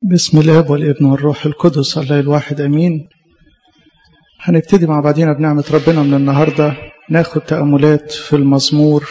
بسم الله والابن والروح القدس الله الواحد امين. هنبتدي مع بعضينا بنعمة ربنا من النهاردة ناخد تأملات في المزمور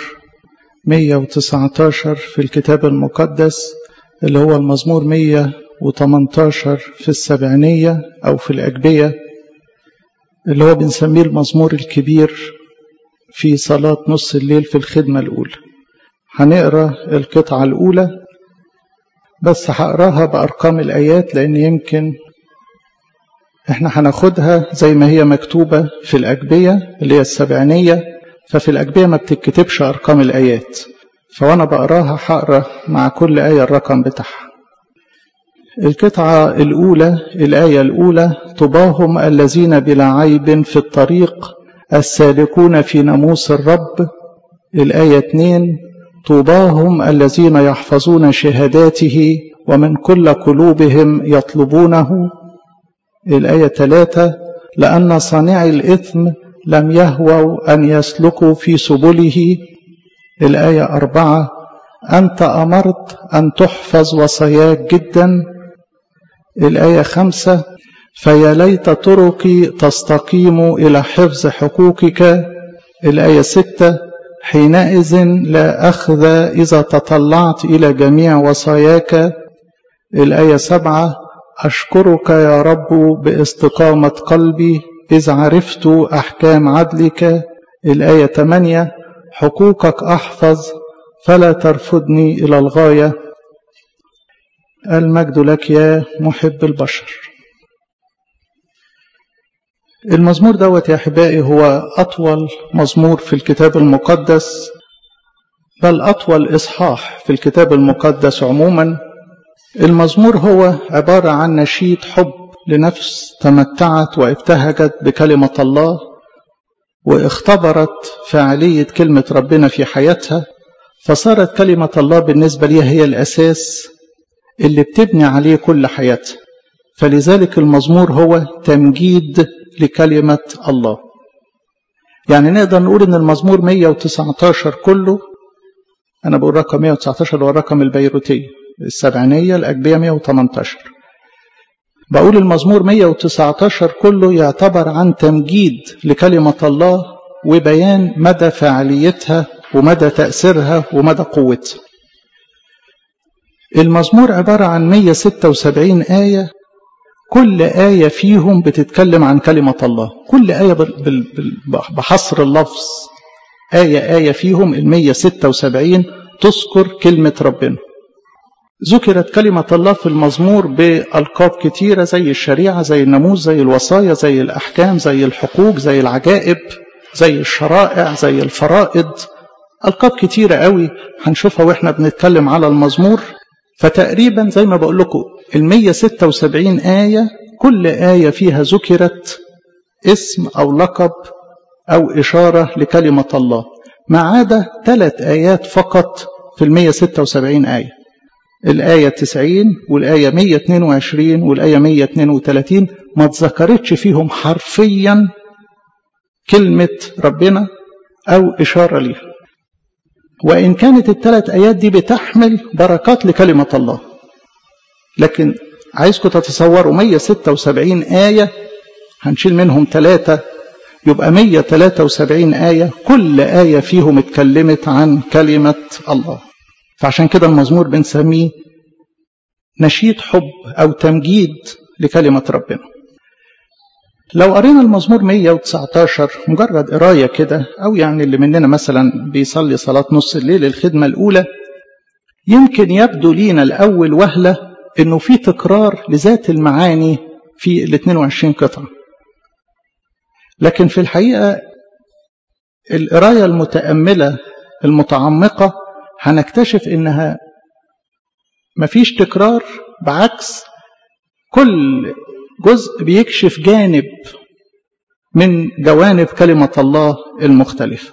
119 في الكتاب المقدس اللي هو المزمور 118 في السبعينية أو في الأجبية اللي هو بنسميه المزمور الكبير في صلاة نص الليل في الخدمة الأولى. هنقرأ القطعة الأولى بس هقراها بأرقام الآيات لأن يمكن احنا هناخدها زي ما هي مكتوبة في الأجبية اللي هي السبعينية، ففي الأجبية ما بتتكتبش أرقام الآيات، فوانا بقراها هقرا مع كل آية الرقم بتاعها. القطعة الأولى الآية الأولى: طباهم الذين بلا عيب في الطريق السالكون في ناموس الرب. الآية 2: طوباهم الذين يحفظون شهاداته ومن كل قلوبهم يطلبونه. الآية 3: لأن صانعي الإثم لم يهووا أن يسلكوا في سبله. الآية 4: أنت أمرت أن تحفظ وصاياك جدا. الآية 5: فيا ليت طرقي تستقيم إلى حفظ حقوقك. الآية 6: حينئذ لا أخذ إذا تطلعت إلى جميع وصاياك. الآية 7: أشكرك يا رب باستقامة قلبي إذ عرفت أحكام عدلك. الآية 8: حقوقك أحفظ فلا ترفضني إلى الغاية. المجد لك يا محب البشر. المزمور دوت يا أحبائي هو أطول مزمور في الكتاب المقدس، بل أطول إصحاح في الكتاب المقدس عموما. المزمور هو عبارة عن نشيد حب لنفس تمتعت وابتهجت بكلمة الله واختبرت فاعلية كلمة ربنا في حياتها، فصارت كلمة الله بالنسبة لي هي الأساس اللي بتبني عليه كل حياتها. فلذلك المزمور هو تمجيد لكلمة الله. يعني نقدر نقول ان المزمور 119 كله، انا بقول رقم 119 هو الرقم البيروتي، السبعينية الأجبية 118. بقول المزمور 119 كله يعتبر عن تمجيد لكلمة الله وبيان مدى فاعليتها ومدى تأثيرها ومدى قوتها. المزمور عبارة عن 176 آية، كل آية فيهم بتتكلم عن كلمة الله، كل آية بحصر اللفظ آية فيهم 176 تذكر كلمة ربنا. ذكرت كلمة الله في المزمور بألقاب كتيرة زي الشريعة، زي الناموس، زي الوصايا، زي الأحكام، زي الحقوق، زي العجائب، زي الشرائع، زي الفرائض، ألقاب كتيرة قوي هنشوفها وإحنا بنتكلم على المزمور. فتقريبا زي ما بقول لكم 176 آية، كل آية فيها ذكرت اسم أو لقب أو إشارة لكلمة الله، ما عدا 3 آيات فقط في 176 آية. الآية 90 والآية 122 والآية 132 ما تذكرتش فيهم حرفيا كلمة ربنا أو إشارة ليها، وإن كانت ال3 آيات دي بتحمل بركات لكلمة الله. لكن عايزكم تتصوروا 176 آية هنشيل منهم 3 يبقى 173 آية، كل آية فيهم اتكلمت عن كلمة الله. فعشان كده المزمور بنسميه نشيد حب أو تمجيد لكلمة ربنا. لو قرينا المزمور 119 مجرد قراية كده، أو يعني اللي مننا مثلا بيصلي صلاة نص الليل الخدمة الأولى، يمكن يبدو لينا الأول وهلة إنه في تكرار لذات المعاني في ال 22 قطعة، لكن في الحقيقة القراية المتأملة المتعمقة هنكتشف إنها مفيش تكرار، بعكس كل جزء بيكشف جانب من جوانب كلمة الله المختلفة.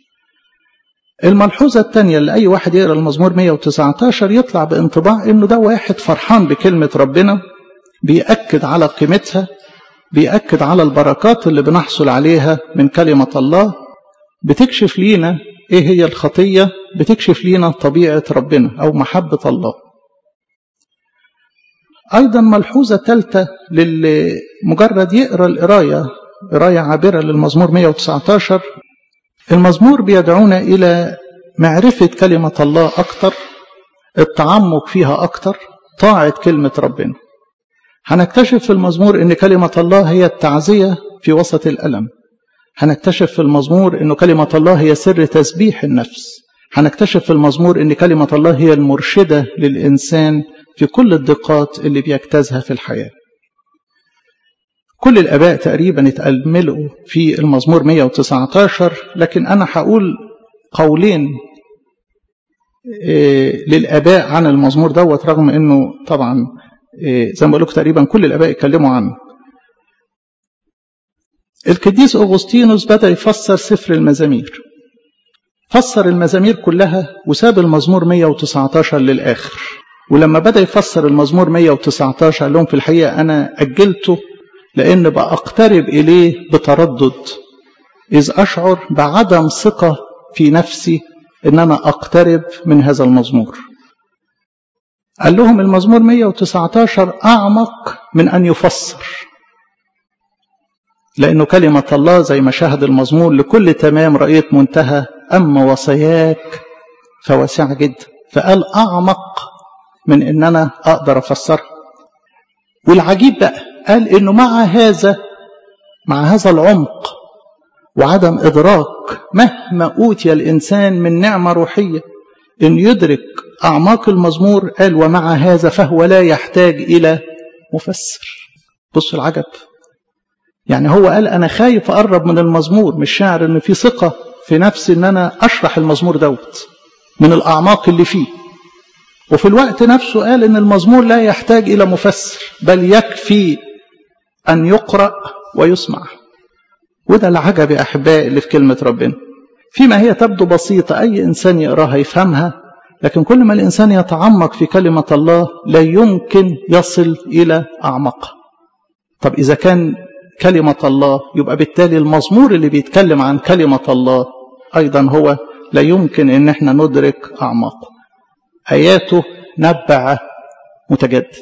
الملحوظة الثانية اللي أي واحد يقرأ المزمور 119 يطلع بانطباع إنه ده واحد فرحان بكلمة ربنا، بيأكد على قيمتها، بيأكد على البركات اللي بنحصل عليها من كلمة الله، بتكشف لينا إيه هي الخطية، بتكشف لينا طبيعة ربنا أو محبة الله. أيضا ملحوظة ثالثة للمجرد يقرأ قراية عابرة للمزمور 119. المزمور بيدعونا إلى معرفة كلمة الله أكتر، التعمق فيها أكتر، طاعة كلمة ربنا. هنكتشف في المزمور أن كلمة الله هي التعزية في وسط الألم. هنكتشف في المزمور أن كلمة الله هي سر تسبيح النفس. هنكتشف في المزمور أن كلمة الله هي المرشدة للإنسان في كل الضيقات اللي بيجتازها في الحياة. كل الآباء تقريبا اتأملوا في المزمور 119، لكن أنا هقول قولين للآباء عن المزمور دوت، رغم أنه طبعا زي ما بقول لكم تقريبا كل الآباء اتكلموا عنه. القديس أغسطينوس بدأ يفسر سفر المزامير، فسر المزامير كلها وساب المزمور 119 للآخر. ولما بدأ يفسر المزمور 119 قال لهم في الحقيقة أنا أجلته لأن بأقترب إليه بتردد، إذ أشعر بعدم ثقة في نفسي إن أنا أقترب من هذا المزمور. قال لهم المزمور 119 أعمق من أن يفسر، لأنه كلمة الله زي ما شاهد المزمور لكل تمام رأيت منتهى، أما وصاياك فواسعة جدا. فقال أعمق من إن أنا أقدر أفسرها. والعجيب بقى قال إنه مع هذا العمق وعدم إدراك مهما أوتي الإنسان من نعمة روحية إن يدرك أعماق المزمور، قال ومع هذا فهو لا يحتاج إلى مفسر. بصوا العجب، يعني هو قال أنا خايف أقرب من المزمور، مش شاعر إن في ثقة في نفسي إن أنا أشرح المزمور دوت من الأعماق اللي فيه، وفي الوقت نفسه قال إن المزمور لا يحتاج إلى مفسر، بل يكفي أن يقرأ ويسمع. وده العجب يا أحبائي اللي في كلمة ربنا، فيما هي تبدو بسيطة أي إنسان يقراها يفهمها، لكن كل ما الإنسان يتعمق في كلمة الله لا يمكن يصل إلى أعمقها. طب إذا كان كلمة الله، يبقى بالتالي المزمور اللي بيتكلم عن كلمة الله أيضا هو لا يمكن إن احنا ندرك أعماقه. آياته نبع متجدد،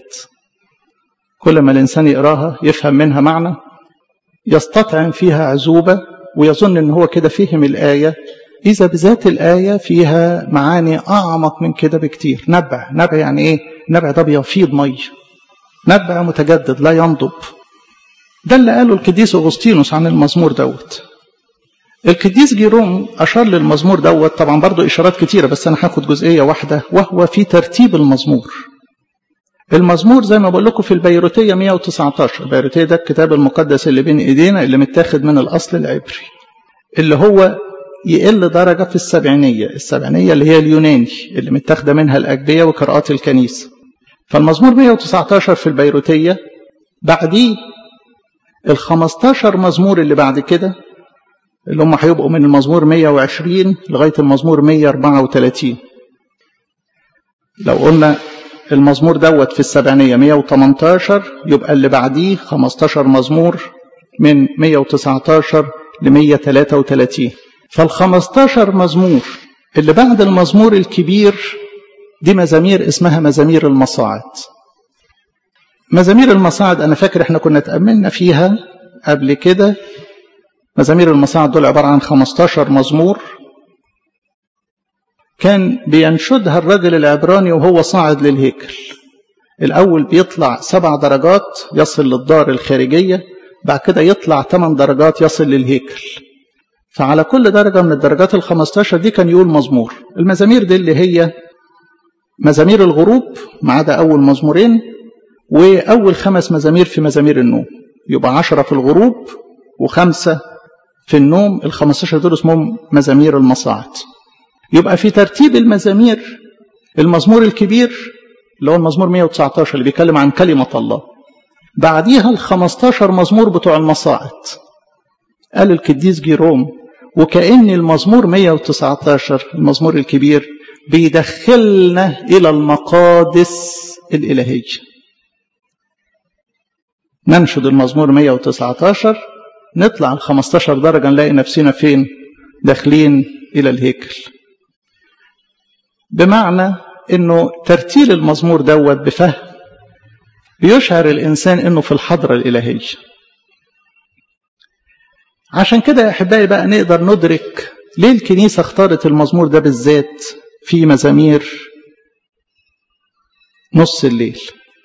كل ما الإنسان يقراها يفهم منها معنى، يستطعم فيها عزوبة ويظن إن هو كده فهم الآية، إذا بذات الآية فيها معاني أعمق من كده بكتير. نبع يعني إيه؟ نبع ده بيفيض مية، نبع متجدد لا ينضب. ده اللي قاله القديس أغسطينوس عن المزمور دوت. القديس جيروم أشار للمزمور دوت، طبعا برضو إشارات كتيرة بس أنا هاخد جزئية واحدة، وهو في ترتيب المزمور. المزمور زي ما بقول لكم في البيروتية 119. البيروتية ده الكتاب المقدس اللي بين إيدينا اللي متاخد من الأصل العبري، اللي هو يقل درجة في السبعينية اللي هي اليوناني اللي متاخده منها الأجبية وقراءات الكنيسة. فالمزمور 119 في البيروتية، بعديه ال15 مزمور اللي بعد كده اللي هم هيبقوا من المزمور 120 لغاية المزمور 134. لو قلنا المزمور دوت في السبعينية 118، يبقى اللي بعديه 15 مزمور من 119 ل 133. فال15 مزمور اللي بعد المزمور الكبير دي مزامير اسمها مزامير المصاعد. مزامير المصاعد أنا فاكر احنا كنا تأملنا فيها قبل كده. مزامير المصاعد دول عبارة عن 15 مزمور كان بينشدها الرجل العبراني وهو صاعد للهيكل. الأول بيطلع 7 درجات يصل للدار الخارجية، بعد كده يطلع 8 درجات يصل للهيكل. فعلى كل درجة من الدرجات ال15 دي كان يقول مزمور. المزامير دي اللي هي مزامير الغروب ما عدا أول مزمورين، وأول 5 مزامير في مزامير النوم، يبقى 10 في الغروب و5 في النوم. ال15 دول اسمهم مزامير المصاعد. يبقى في ترتيب المزامير المزمور الكبير اللي هو المزمور 119 اللي بيتكلم عن كلمة الله، بعديها ال15 مزمور بتوع المصاعد. قال القديس جيروم وكأن المزمور 119 المزمور الكبير بيدخلنا إلى المقادس الإلهية. ننشد المزمور 119 نطلع ال15 درجة نلاقي نفسنا فين؟ داخلين إلى الهيكل. بمعنى إنه ترتيل المزمور دوت بفهم بيشعر الإنسان إنه في الحضرة الإلهية. عشان كده يا أحبائي بقى نقدر ندرك ليه الكنيسة اختارت المزمور ده بالذات في مزامير نص الليل.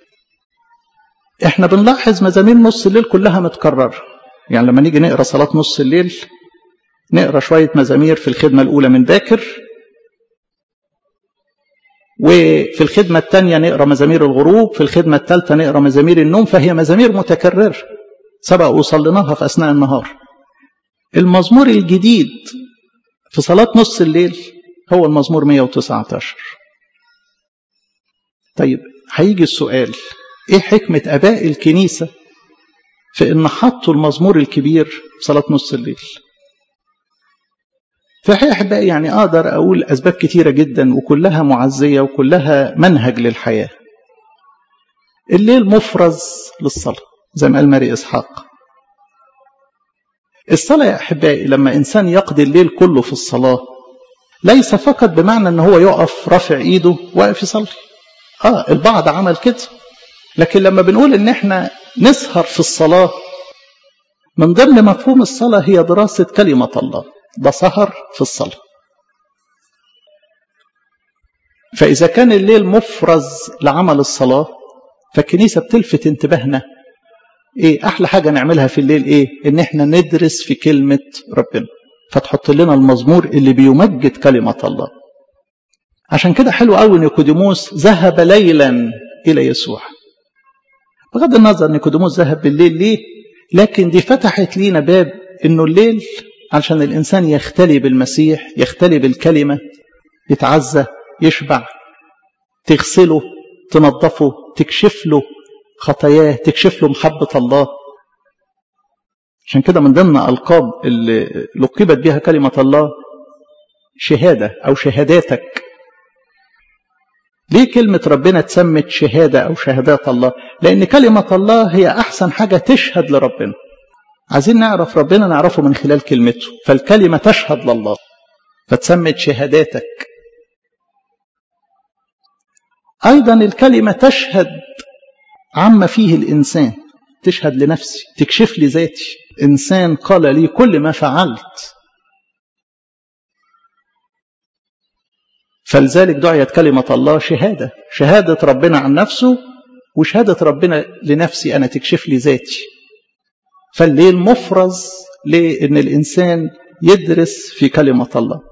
احنا بنلاحظ مزامير نص الليل كلها متكررة، يعني لما نيجي نقرأ صلاة نص الليل نقرأ شوية مزامير في الخدمة الأولى من باكر، وفي الخدمة الثانية نقرأ مزامير الغروب، في الخدمة الثالثة نقرأ مزامير النوم، فهي مزامير متكررة سبق وصليناها في أثناء النهار. المزمور الجديد في صلاة نص الليل هو المزمور 119. طيب هيجي السؤال، ايه حكمة اباء الكنيسة في ان حطوا المزمور الكبير في صلاة نص الليل؟ فحقيقة احبائي يعني اقدر اقول اسباب كتيرة جدا وكلها معزية وكلها منهج للحياة. الليل مفرز للصلاة زي ما قال ماري اسحاق. الصلاة يا احبائي لما انسان يقضي الليل كله في الصلاة ليس فقط بمعنى ان هو يقف رافع ايده واقف يصلي. البعض عمل كده، لكن لما بنقول ان احنا نسهر في الصلاة من ضمن مفهوم الصلاة هي دراسة كلمة الله، ده سهر في الصلاة. فإذا كان الليل مفرز لعمل الصلاة فالكنيسة بتلفت انتباهنا ايه احلى حاجة نعملها في الليل؟ ايه؟ ان احنا ندرس في كلمة ربنا، فتحط لنا المزمور اللي بيمجد كلمة الله. عشان كده حلو قوي نيقوديموس ذهب ليلا الى يسوع. بغض النظر نيقوديموس ذهب بالليل ليه، لكن دي فتحت لينا باب انه الليل عشان الانسان يختلي بالمسيح، يختلي بالكلمة، يتعزى، يشبع، تغسله، تنظفه، تكشف له خطاياه، تكشف له محبة الله. عشان كده من ضمن ألقاب اللي لقبت بها كلمة الله شهادة أو شهاداتك. ليه كلمة ربنا تسمت شهادة أو شهادات الله؟ لأن كلمة الله هي أحسن حاجة تشهد لربنا. عايزين نعرف ربنا نعرفه من خلال كلمته، فالكلمة تشهد لله فتسمت شهاداتك. أيضا الكلمة تشهد عما فيه الإنسان، تشهد لنفسي، تكشف لي ذاتي. إنسان قال لي كل ما فعلت، فلذلك دعيت كلمة الله شهادة، شهادة ربنا عن نفسه وشهادة ربنا لنفسي أنا، تكشف لي ذاتي. فالليل مفرز لأن الإنسان يدرس في كلمة الله.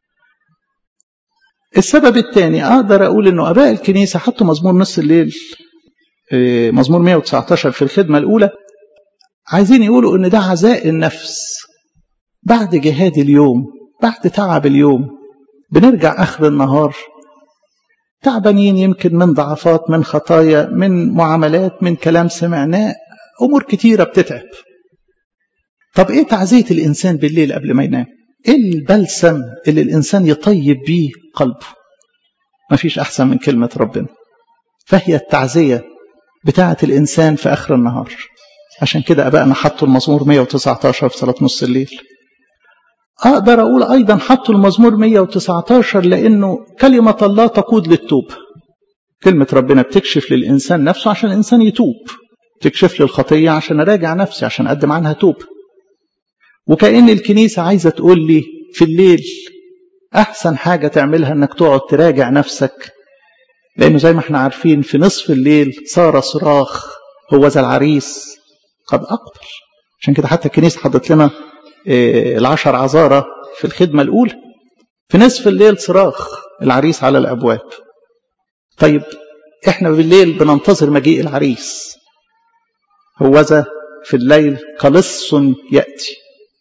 السبب الثاني أقدر أقول أنه أباء الكنيسة حطوا مزمور نص الليل، مزمور 119 في الخدمة الأولى، عايزين يقولوا أن ده عزاء النفس بعد جهاد اليوم، بعد تعب اليوم. بنرجع آخر النهار تعبانين يمكن من ضعفات، من خطايا، من معاملات، من كلام سمعناه، أمور كتيرة بتتعب. طب إيه تعزية الإنسان بالليل قبل ما ينام؟ إيه البلسم اللي الإنسان يطيب بيه قلبه؟ ما فيش أحسن من كلمة ربنا. فهي التعزية بتاعة الإنسان في آخر النهار. عشان كده أبائنا حطوا المزمور 119 في صلاة نص الليل. أقدر أقول أيضا حطوا المزمور 119 لأنه كلمة الله تقود للتوب. كلمة ربنا بتكشف للإنسان نفسه عشان الإنسان يتوب، تكشف للخطية عشان أراجع نفسي، عشان أقدم عنها توب. وكأن الكنيسة عايزة تقول لي في الليل أحسن حاجة تعملها أنك تقعد تراجع نفسك، لأنه زي ما احنا عارفين في نصف الليل صار صراخ هو ذا العريس قد أقبل. عشان كده حتى الكنيسة حضت لنا 10 عذارى في الخدمة الأولى. في نصف الليل صراخ العريس على الأبواب. طيب احنا بالليل بننتظر مجيء العريس، هو ذا في الليل قلص يأتي.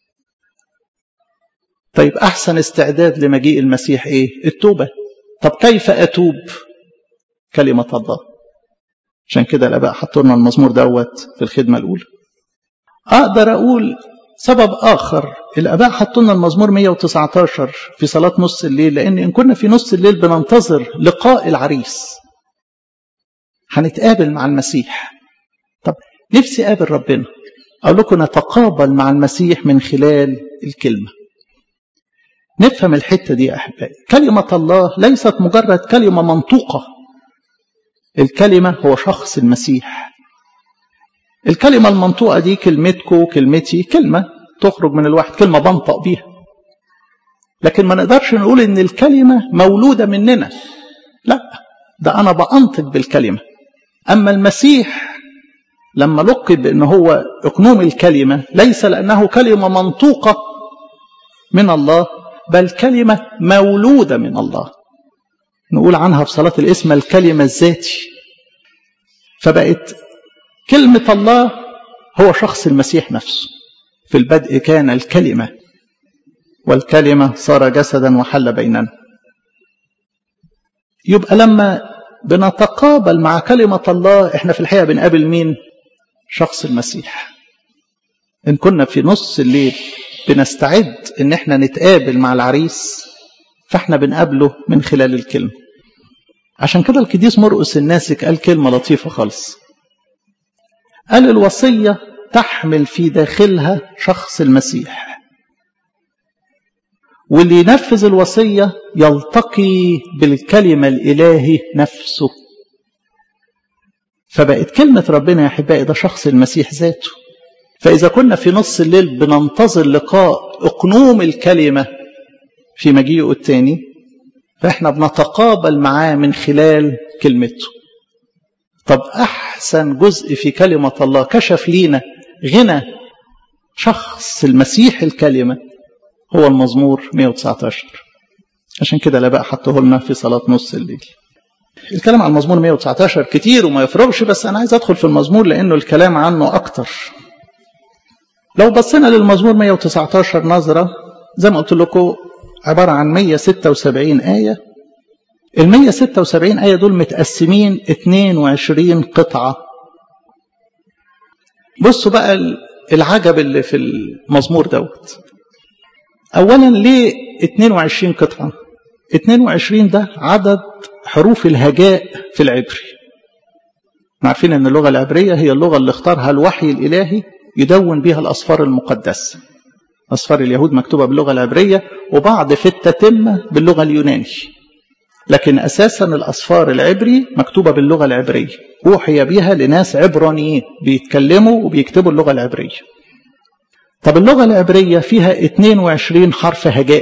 طيب أحسن استعداد لمجيء المسيح إيه؟ التوبة. طب كيف أتوب؟ كلمة الله. عشان كده الآباء حطوا لنا المزمور دوت في الخدمة الأولى. أقدر أقول سبب آخر الآباء حطوا لنا المزمور 119 في صلاة نص الليل، لأن إن كنا في نص الليل بننتظر لقاء العريس، هنتقابل مع المسيح. طب نفسي أقابل ربنا، أقول لكم نتقابل مع المسيح من خلال الكلمة. نفهم الحتة دي يا أحبائي. كلمة الله ليست مجرد كلمة منطوقة الكلمة هو شخص المسيح. الكلمة المنطوقة دي كلمتكو كلمتي، كلمة تخرج من الواحد، كلمة بنطق بيها، لكن ما نقدرش نقول ان الكلمة مولودة مننا، لا، ده انا بأنطق بالكلمة. اما المسيح لما لقب بأنه هو اقنوم الكلمة، ليس لأنه كلمة منطوقة من الله، بل كلمة مولودة من الله. نقول عنها في صلاة الاسم الكلمة الذاتي. فبقت كلمة الله هو شخص المسيح نفسه. في البدء كان الكلمة، والكلمة صار جسدا وحل بيننا. يبقى لما بنتقابل مع كلمة الله، احنا في الحقيقة بنقابل مين؟ شخص المسيح. إن كنا في نص الليل بنستعد إن احنا نتقابل مع العريس، فاحنا بنقابله من خلال الكلمة. عشان كده القديس مرقس الناسك قال كلمة لطيفة خالص، قال الوصية تحمل في داخلها شخص المسيح، واللي ينفذ الوصية يلتقي بالكلمة الإلهي نفسه. فبقت كلمة ربنا يا أحبائي ده شخص المسيح ذاته. فإذا كنا في نص الليل بننتظر لقاء أقنوم الكلمة في مجيئه الثاني، فإحنا بنتقابل معاه من خلال كلمته. طب أحسن جزء في كلمة الله كشف لينا غنى شخص المسيح الكلمة هو المزمور 119. عشان كده لا بقى حطه لنا في صلاة نص الليل. الكلام عن المزمور 119 كتير وما يفرغش، بس أنا عايز أدخل في المزمور لأنه الكلام عنه أكتر. لو بصينا للمزمور 119 نظرة، زي ما قلت لكم عبارة عن 176 آية. ال 176 آية دول متقسمين 22 قطعة. بصوا بقى العجب اللي في المزمور دوت. أولا ليه 22 قطعة؟ 22 ده عدد حروف الهجاء في العبري. عارفين أن اللغة العبرية هي اللغة اللي اختارها الوحي الإلهي يدون بها الأسفار المقدسة. أسفار اليهود مكتوبة باللغة العبرية، وبعض في التتمة باللغة اليوناني، لكن أساسا الأسفار العبري مكتوبة باللغة العبرية، أوحي بها لناس عبرانيين بيتكلموا وبيكتبوا اللغة العبرية. طب اللغة العبرية فيها 22 حرف هجاء،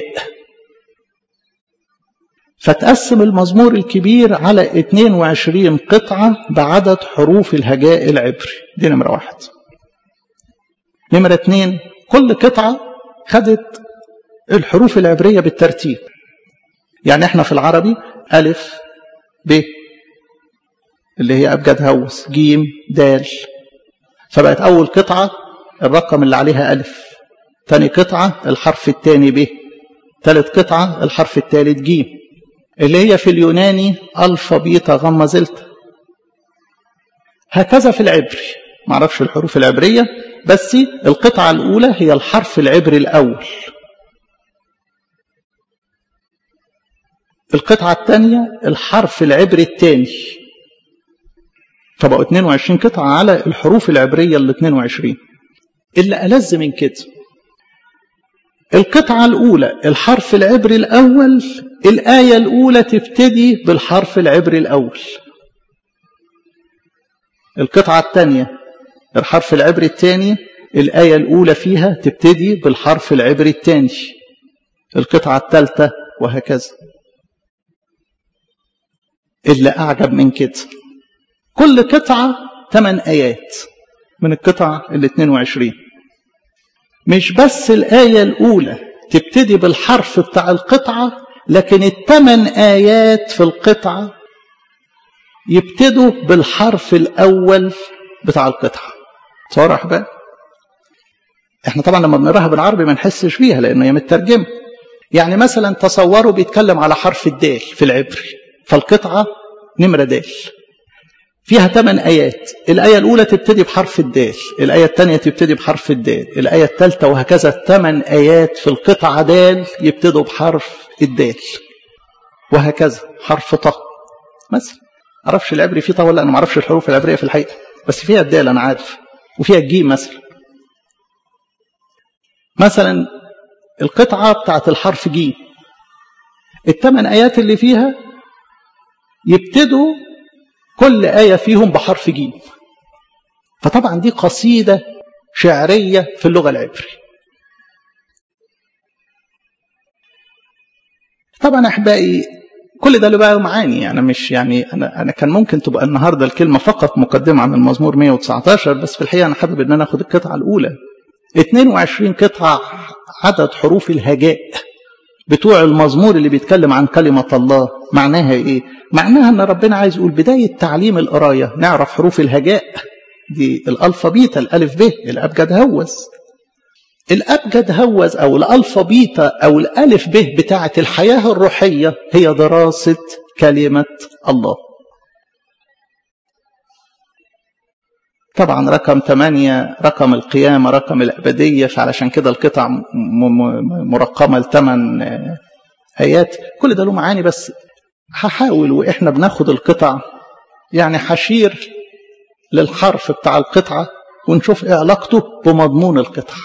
فتقسم المزمور الكبير على 22 قطعة بعدد حروف الهجاء العبري. دي نمرة واحد. نمرة اتنين، كل قطعة خدت الحروف العبرية بالترتيب. يعني احنا في العربي ألف ب اللي هي أبجد هوس، جيم دال، فبقت أول قطعة الرقم اللي عليها ألف، تاني قطعة الحرف الثاني ب، ثالث قطعة الحرف الثالث جيم، اللي هي في اليوناني ألفا بيتا غمة زلتا. هكذا في العبري، معرفش الحروف العبرية، بس القطعة الأولى هي الحرف العبري الأول، القطعة الثانية الحرف العبري الثاني، فبقوا 22 قطعة على الحروف العبرية ال 22. اللي ألذ من كده، القطعة الأولى الحرف العبري الأول، الآية الأولى تبتدي بالحرف العبري الأول. القطعة الثانية الحرف العبري الثاني، الآية الأولى فيها تبتدي بالحرف العبري الثاني. القطعة الثالثة وهكذا. اللي أعجب من كده، كل قطعة 8 آيات من القطعة ال 22. مش بس الآية الأولى تبتدي بالحرف بتاع القطعة، لكن ال8 آيات في القطعة يبتدوا بالحرف الأول بتاع القطعة. تصور يا أحباب؟ احنا طبعا لما بنقراها بالعربي ما نحسش بيها لأنه هي مترجمة. يعني مثلا تصوروا بيتكلم على حرف الدال في العبري، فالقطعة نمرة دال فيها 8 آيات. الآية الأولى تبتدي بحرف الدال، الآية الثانية تبتدي بحرف الدال، الآية الثالثة وهكذا. 8 آيات في القطعة دال يبتدوا بحرف الدال، وهكذا. حرف طه مثلا، معرفش العبري فيه طه ولا أنا معرفش الحروف العبرية في الحقيقة، بس فيها الدال أنا عارف، وفيها الجيم مثلا القطعة بتاعت الحرف جيم، ال8 آيات اللي فيها يبتدوا كل آية فيهم بحرف جيم. فطبعا دي قصيدة شعرية في اللغة العبري. طبعا أحبائي كل ده له بقى معاني. أنا مش أنا كان ممكن تبقى النهاردة الكلمة فقط مقدمة عن المزمور 119، بس في الحقيقة أنا حابب إن أنا أخد القطعة الأولى. 22 قطعة عدد حروف الهجاء بتوع المزمور اللي بيتكلم عن كلمة الله. معناها إيه؟ معناها أن ربنا عايز يقول بداية تعليم القراية نعرف حروف الهجاء دي، الألفابيتا، الألف ب، الأبجد هوز. الأبجد هوز أو الألفابيتا أو الألف ب بتاعة الحياة الروحية هي دراسة كلمة الله. طبعا رقم 8 رقم القيامة، رقم الأبدية، فعلشان كده القطع مرقمة ل8 آيات. كل ده له معاني، بس هحاول وإحنا بناخد القطع هشير للحرف بتاع القطعة ونشوف إيه علاقته بمضمون القطعة.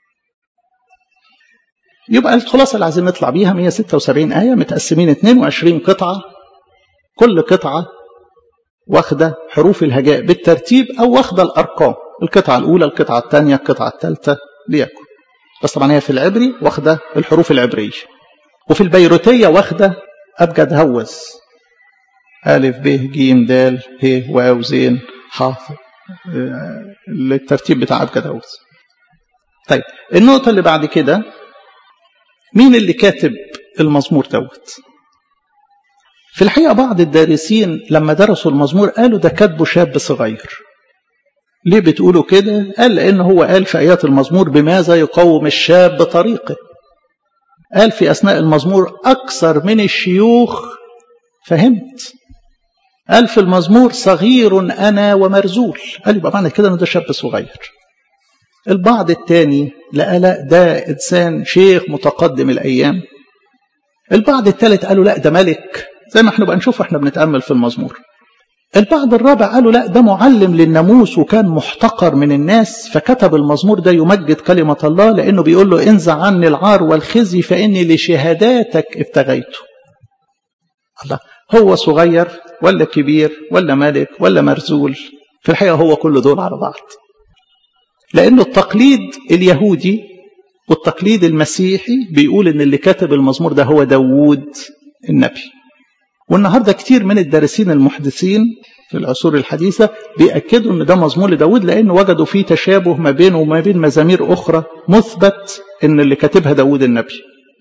يبقى الخلاصة اللي عايزين نطلع بيها 176 آية متقسمين 22 قطعة، كل قطعة واخدة حروف الهجاء بالترتيب أو واخدة الأرقام، القطعة الأولى، القطعة الثانية، القطعة الثالثة ليكن. بس طبعا هي في العبري واخدة الحروف العبرية، وفي البيروتية واخدة أبجد هوز، ألف ب ج د ه واو زين ح، الترتيب بتاع أبجد هوز. طيب النقطة اللي بعد كده، مين اللي كاتب المزمور دوت؟ في الحقيقة بعض الدارسين لما درسوا المزمور قالوا ده كاتبه شاب صغير. ليه بتقولوا كده؟ قال لأن هو قال في آيات المزمور بماذا يقوم الشاب طريقه. قال في أثناء المزمور أكثر من الشيوخ فهمت. قال في المزمور صغير أنا ومرزول. قال يبقى معنى كده أنه ده شاب صغير. البعض الثاني لا ده إنسان شيخ متقدم الأيام. البعض الثالث قالوا لا ده ملك، زي ما احنا بقى نشوف احنا بنتأمل في المزمور. البعض الرابع قالوا لا ده معلم للناموس وكان محتقر من الناس، فكتب المزمور ده يمجد كلمة الله، لأنه بيقول له انزع عني العار والخزي فإني لشهاداتك ابتغيته. الله، هو صغير ولا كبير ولا ملك ولا مرزول؟ في الحقيقة هو كل دول على بعض، لأنه التقليد اليهودي والتقليد المسيحي بيقول ان اللي كتب المزمور ده هو داوود النبي. والنهاردة كتير من الدارسين المحدثين في العصور الحديثة بيأكدوا ان ده مزمور لداود، لأن وجدوا فيه تشابه ما بينه وما بين مزامير أخرى مثبت ان اللي كاتبها داود النبي.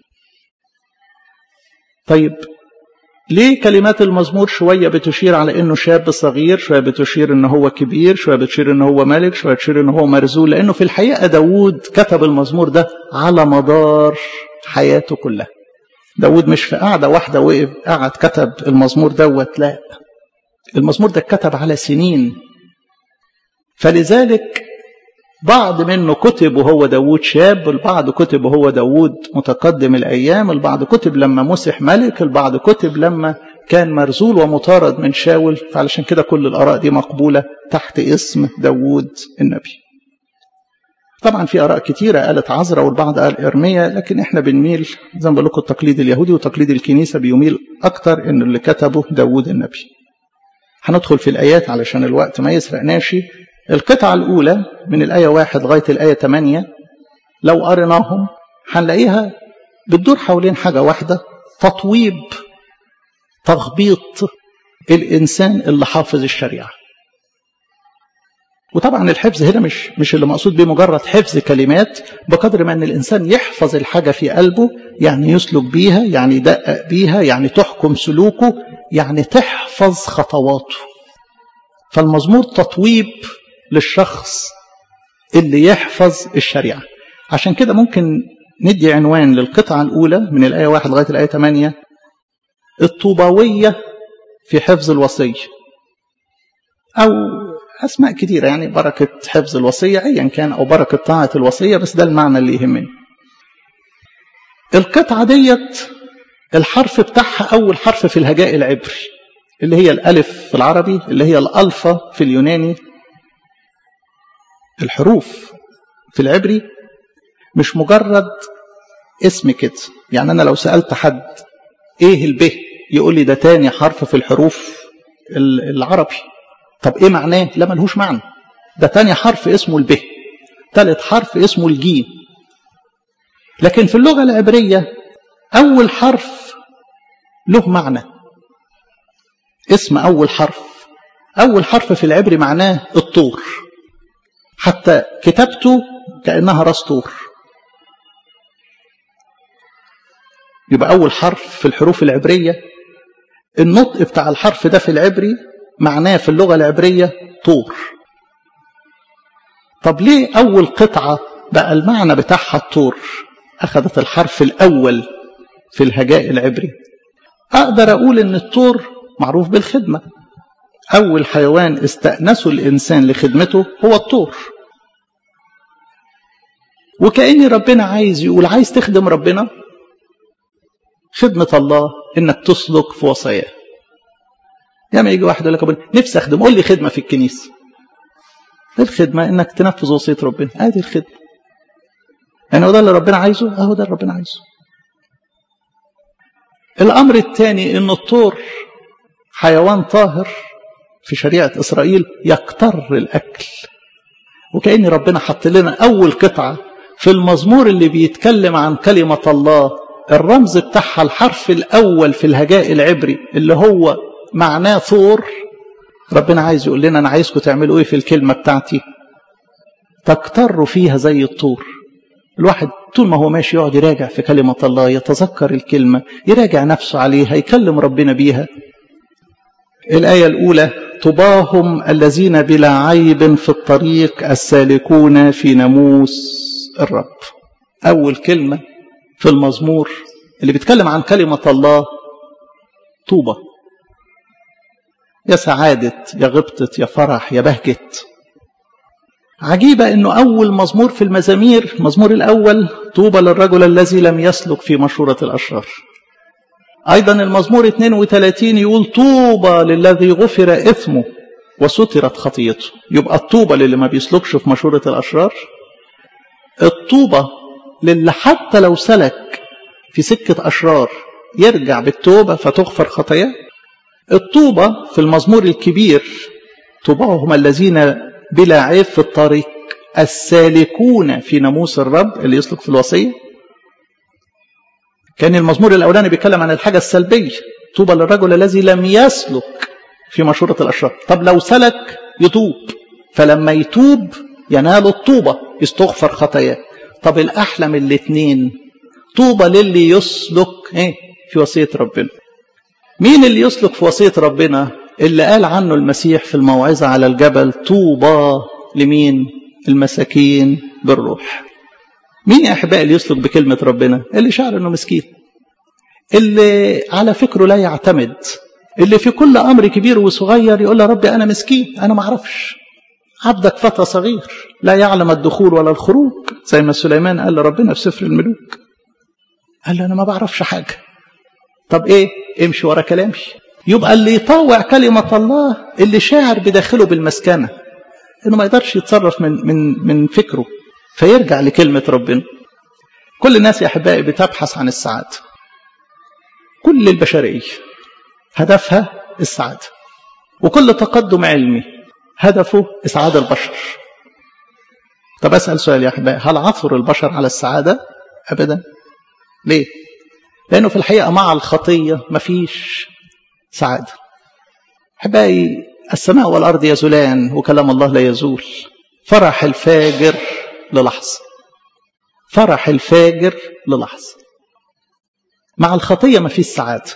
طيب ليه كلمات المزمور شوية بتشير على انه شاب صغير، شوية بتشير انه هو كبير، شوية بتشير انه هو ملك، شوية بتشير انه هو مرزول؟ لأنه في الحقيقة داود كتب المزمور ده على مدار حياته كلها. داود مش في قاعدة واحدة وقف قعد كتب المزمور دوت، لا، المزمور ده اتكتب على سنين. فلذلك بعض منه كتب وهو داود شاب، البعض كتب وهو داود متقدم الأيام، البعض كتب لما مسح ملك، البعض كتب لما كان مرزول ومطارد من شاول. فعلشان كده كل الآراء دي مقبولة تحت اسم داود النبي. طبعا في آراء كتيرة قالت عزرا والبعض قال إرميا، لكن احنا بنميل زي ما بقول لكم التقليد اليهودي وتقليد الكنيسة بيميل أكتر إن اللي كتبه داود النبي. هندخل في الآيات علشان الوقت ما يسرقناش. القطعة الأولى من الآية 1 لغاية الآية 8 لو قرناهم هنلاقيها بتدور حوالين حاجة واحدة، تطويب تغبيط الإنسان اللي حافظ الشريعة. وطبعا الحفظ هنا مش اللي مقصود به مجرد حفظ كلمات، بقدر ما ان الانسان يحفظ الحاجة في قلبه، يعني يسلك بيها، يعني يدقق بيها، يعني تحكم سلوكه، يعني تحفظ خطواته. فالمزمور تطويب للشخص اللي يحفظ الشريعة. عشان كده ممكن ندي عنوان للقطعة الأولى من الآية 1 لغاية الآية 8 الطوباوية في حفظ الوصية، أو أسماء كتيرة، يعني بركة حفظ الوصية أيا كان، أو بركة طاعة الوصية، بس ده المعنى اللي يهمني. القطعة ديت الحرف بتاعها أول حرف في الهجاء العبري اللي هي الألف في العربي، اللي هي الألفا في اليوناني. الحروف في العبري مش مجرد اسم كده، يعني أنا لو سألت حد إيه الب يقول لي ده تاني حرف في الحروف العربي. طب ايه معناه؟ لا ملهوش معنى. ده تاني حرف اسمه الب، ثالث حرف اسمه الجيم. لكن في اللغة العبرية أول حرف له معنى. اسم أول حرف في العبري معناه الطور، حتى كتابته كأنها راس طور. يبقى أول حرف في الحروف العبرية، النطق بتاع الحرف ده في العبري معناه في اللغة العبرية طور. طب ليه أول قطعة بقى المعنى بتاعها الطور أخذت الحرف الأول في الهجاء العبري؟ أقدر أقول إن الطور معروف بالخدمة. أول حيوان استأنسه الإنسان لخدمته هو الطور. وكأن ربنا عايز يقول عايز تخدم ربنا، خدمة الله إنك تسلك في وصاياه. لما يجي واحد يقول لك نفسي أخدم، قول لي خدمة في الكنيسة. الخدمة إنك تنفذ وصية ربنا، هذه الخدمة. يعني هو ده اللي ربنا عايزه، أهو ده اللي ربنا عايزه. الأمر الثاني إن الطور حيوان طاهر في شريعة إسرائيل يقتر الأكل. وكأن ربنا حط لنا أول قطعة في المزمور اللي بيتكلم عن كلمة الله، الرمز بتاعها الحرف الأول في الهجاء العبري اللي هو معناه ثور. ربنا عايز يقول لنا أنا عايزكم تعملوا إيه في الكلمة بتاعتي؟ تقتروا فيها زي الطور. الواحد طول ما هو ماشي يقعد يراجع في كلمة الله، يتذكر الكلمة، يراجع نفسه عليها، يكلم ربنا بيها. الآية الأولى: طباهم الذين بلا عيب في الطريق السالكون في ناموس الرب. أول كلمة في المزمور اللي بيتكلم عن كلمة الله طوبة. يا سعادة، يا غبطة، يا فرح، يا بهجت. عجيبة أنه أول مزمور في المزامير، مزمور الأول: طوبى للرجل الذي لم يسلك في مشورة الأشرار. أيضا المزمور 32 يقول: طوبى للذي غفر إثمه وسترت خطيته. يبقى الطوبى للي ما بيسلكش في مشورة الأشرار، الطوبى للي حتى لو سلك في سكة أشرار يرجع بالتوبة فتغفر خطاياه. الطوبى في المزمور الكبير: طوباهم الذين بلا عيب في الطريق السالكون في ناموس الرب، اللي يسلك في الوصية. كان المزمور الأولاني بيتكلم عن الحاجة السلبية: طوبى للرجل الذي لم يسلك في مشورة الأشرار. طب لو سلك يتوب، فلما يتوب ينال الطوبة، يستغفر خطاياه. طب الأحلى من الاثنين: طوبى للي يسلك في وصية ربنا. مين اللي يسلك في وصية ربنا؟ اللي قال عنه المسيح في الموعظة على الجبل: طوبى لمين؟ المساكين بالروح. مين يا أحبائي اللي يسلك بكلمة ربنا؟ اللي شعر أنه مسكين، اللي على فكره لا يعتمد، اللي في كل أمر كبير وصغير يقول: يا ربي أنا مسكين، أنا ما أعرفش، عبدك فتى صغير لا يعلم الدخول ولا الخروج، زي ما سليمان قال لربنا في سفر الملوك. قال له: أنا ما بعرفش حاجة. طب إيه؟ امشي ورا كلامي. يبقى اللي يطوع كلمة الله اللي شاعر بداخله بالمسكنة، إنه ما يقدرش يتصرف من فكره، فيرجع لكلمة ربنا. كل الناس يا أحبائي بتبحث عن السعادة. كل البشرية هدفها السعادة، وكل تقدم علمي هدفه إسعاد البشر. طب أسأل سؤال يا أحبائي: هل عثر البشر على السعادة؟ أبدا. ليه؟ لأنه في الحقيقة مع الخطية مفيش سعادة. أحبائي، السماء والأرض يزولان وكلام الله لا يزول. فرح الفاجر للحظة، فرح الفاجر للحظة. مع الخطية مفيش سعادة.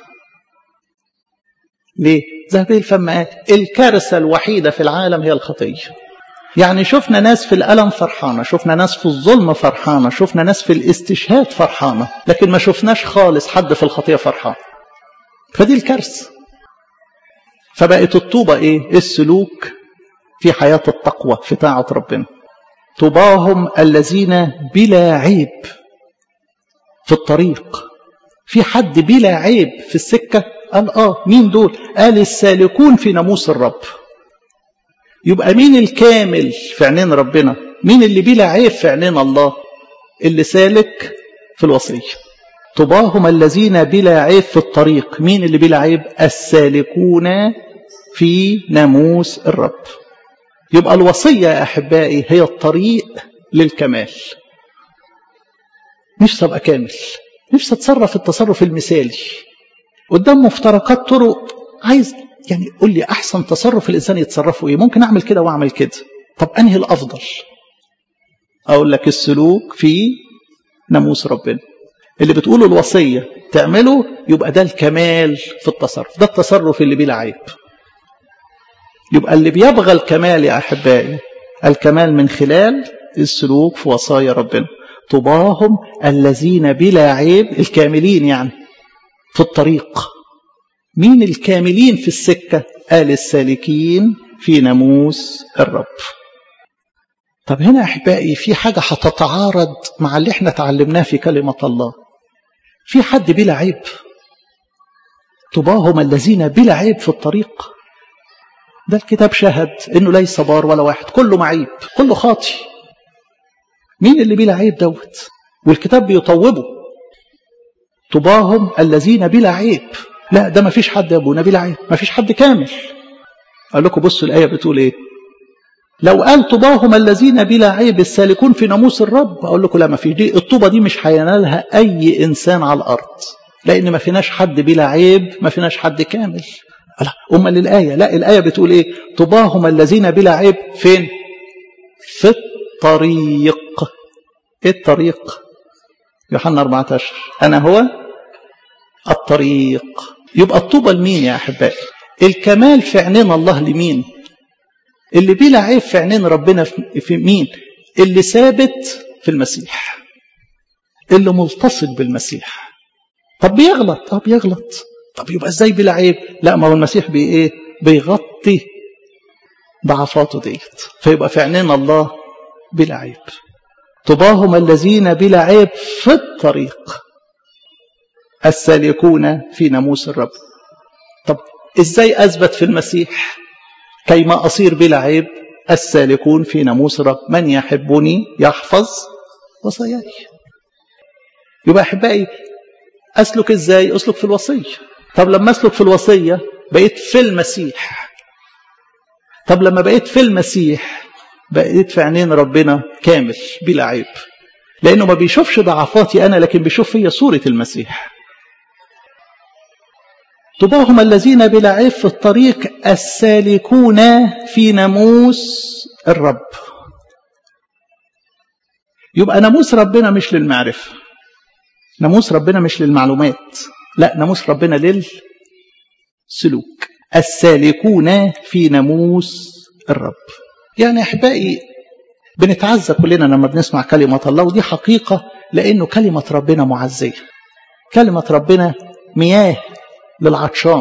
ليه؟ ذهبي الفم قال: الكارثة الوحيدة في العالم هي الخطية. يعني شفنا ناس في الألم فرحانة، شفنا ناس في الظلم فرحانة، شفنا ناس في الاستشهاد فرحانة، لكن ما شفناش خالص حد في الخطية فرحان. فدي الكارثة. فبقت الطوبة إيه؟ السلوك في حياة التقوى في طاعة ربنا. طوباهم الذين بلا عيب في الطريق. في حد بلا عيب في السكة؟ قال مين دول؟ قال: السالكون في ناموس الرب. يبقى مين الكامل في عينين ربنا؟ مين اللي بلا عيب في عينين الله؟ اللي سالك في الوصية. طوباهم الذين بلا عيب في الطريق. مين اللي بلا عيب؟ السالكون في ناموس الرب. يبقى الوصية يا أحبائي هي الطريق للكمال. نفسي أبقى كامل، نفسي أتصرف التصرف المثالي قدام مفترقات طرق. عايز يعني قول لي أحسن تصرف الإنسان يتصرفه إيه؟ ممكن أعمل كده وأعمل كده، طب أنهي الأفضل؟ أقول لك السلوك في ناموس ربنا. اللي بتقوله الوصية تعمله يبقى ده الكمال في التصرف، ده التصرف اللي بلا عيب. يبقى اللي بيبغى الكمال يا أحبائي، الكمال من خلال السلوك في وصايا ربنا. طباهم الذين بلا عيب، الكاملين يعني في الطريق. مين الكاملين في السكة؟ قال السالكين في ناموس الرب. طب هنا يا أحبائي في حاجة هتتعارض مع اللي احنا تعلمناه في كلمة الله. في حد بلا عيب؟ طباهم الذين بلا عيب في الطريق. ده الكتاب شهد انه ليس بار ولا واحد، كله معيب، كله خاطي. مين اللي بلا عيب دوت؟ والكتاب بيطوبه طباهم الذين بلا عيب. لا ده ما فيش حد يا ابونا بلا عيب، ما فيش حد كامل. اقول لكم بصوا الآية بتقول ايه. لو قال طباهم الذين بلا عيب السالكون في ناموس الرب، اقول لكم لا ما فيش. دي الطوبة دي مش هينالها اي انسان على الارض، لان ما فيناش حد بلا عيب، ما فيناش حد كامل. لا امال الآية، لا الآية بتقول ايه؟ طباهم الذين بلا عيب فين؟ في الطريق. ايه الطريق؟ يوحنا 14 انا هو الطريق. يبقى الطوبة لمين يا احبائي؟ الكمال في عينين الله لمين؟ اللي بلا عيب في عينين ربنا في مين؟ اللي ثابت في المسيح، اللي ملتصق بالمسيح. طب بيغلط، بيغلط، طب يبقى ازاي بلا عيب؟ لا ما هو المسيح ايه؟ بيغطي ضعفاته ديت، فيبقى في عينين الله بلا عيب. طباهم الذين بلا عيب في الطريق السالكون في ناموس الرب. طب ازاي اثبت في المسيح كيما اصير بلا عيب؟ السالكون في ناموس الرب، من يحبني يحفظ وصاياي. يبقى احبائي اسلك ازاي؟ اسلك في الوصيه. طب لما اسلك في الوصيه بقيت في المسيح. طب لما بقيت في المسيح بقيت في عينين ربنا كامل بلا عيب، لانه ما بيشوفش ضعفاتي انا، لكن بيشوف فيا صوره المسيح. طباهم الذين بلا عيب في الطريق السالكون في ناموس الرب. يبقى ناموس ربنا مش للمعرفة، ناموس ربنا مش للمعلومات، لا ناموس ربنا للسلوك. السالكون في ناموس الرب. يعني احبائي بنتعزى كلنا لما بنسمع كلمة الله، ودي حقيقة، لأنه كلمة ربنا معزية. كلمة ربنا مياه للعطشان.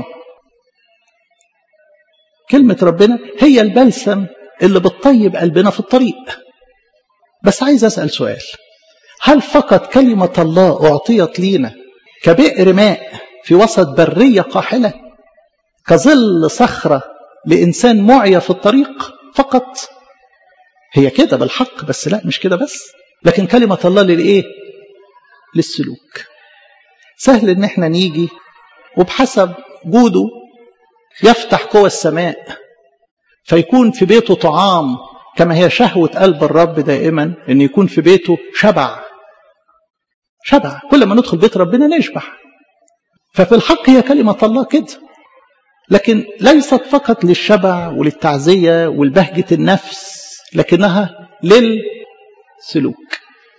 كلمة ربنا هي البلسم اللي بتطيب قلبنا في الطريق. بس عايز أسأل سؤال، هل فقط كلمة الله أعطيت لينا كبئر ماء في وسط برية قاحلة، كظل صخرة لإنسان معيا في الطريق فقط؟ هي كده بالحق، بس لا مش كده بس، لكن كلمة الله للإيه؟ للسلوك. سهل إن احنا نيجي وبحسب جوده يفتح قوى السماء فيكون في بيته طعام، كما هي شهوة قلب الرب دائما أن يكون في بيته شبع. كل ما ندخل بيت ربنا نشبع. ففي الحق هي كلمة الله كده، لكن ليست فقط للشبع وللتعزية والبهجة النفس، لكنها للسلوك.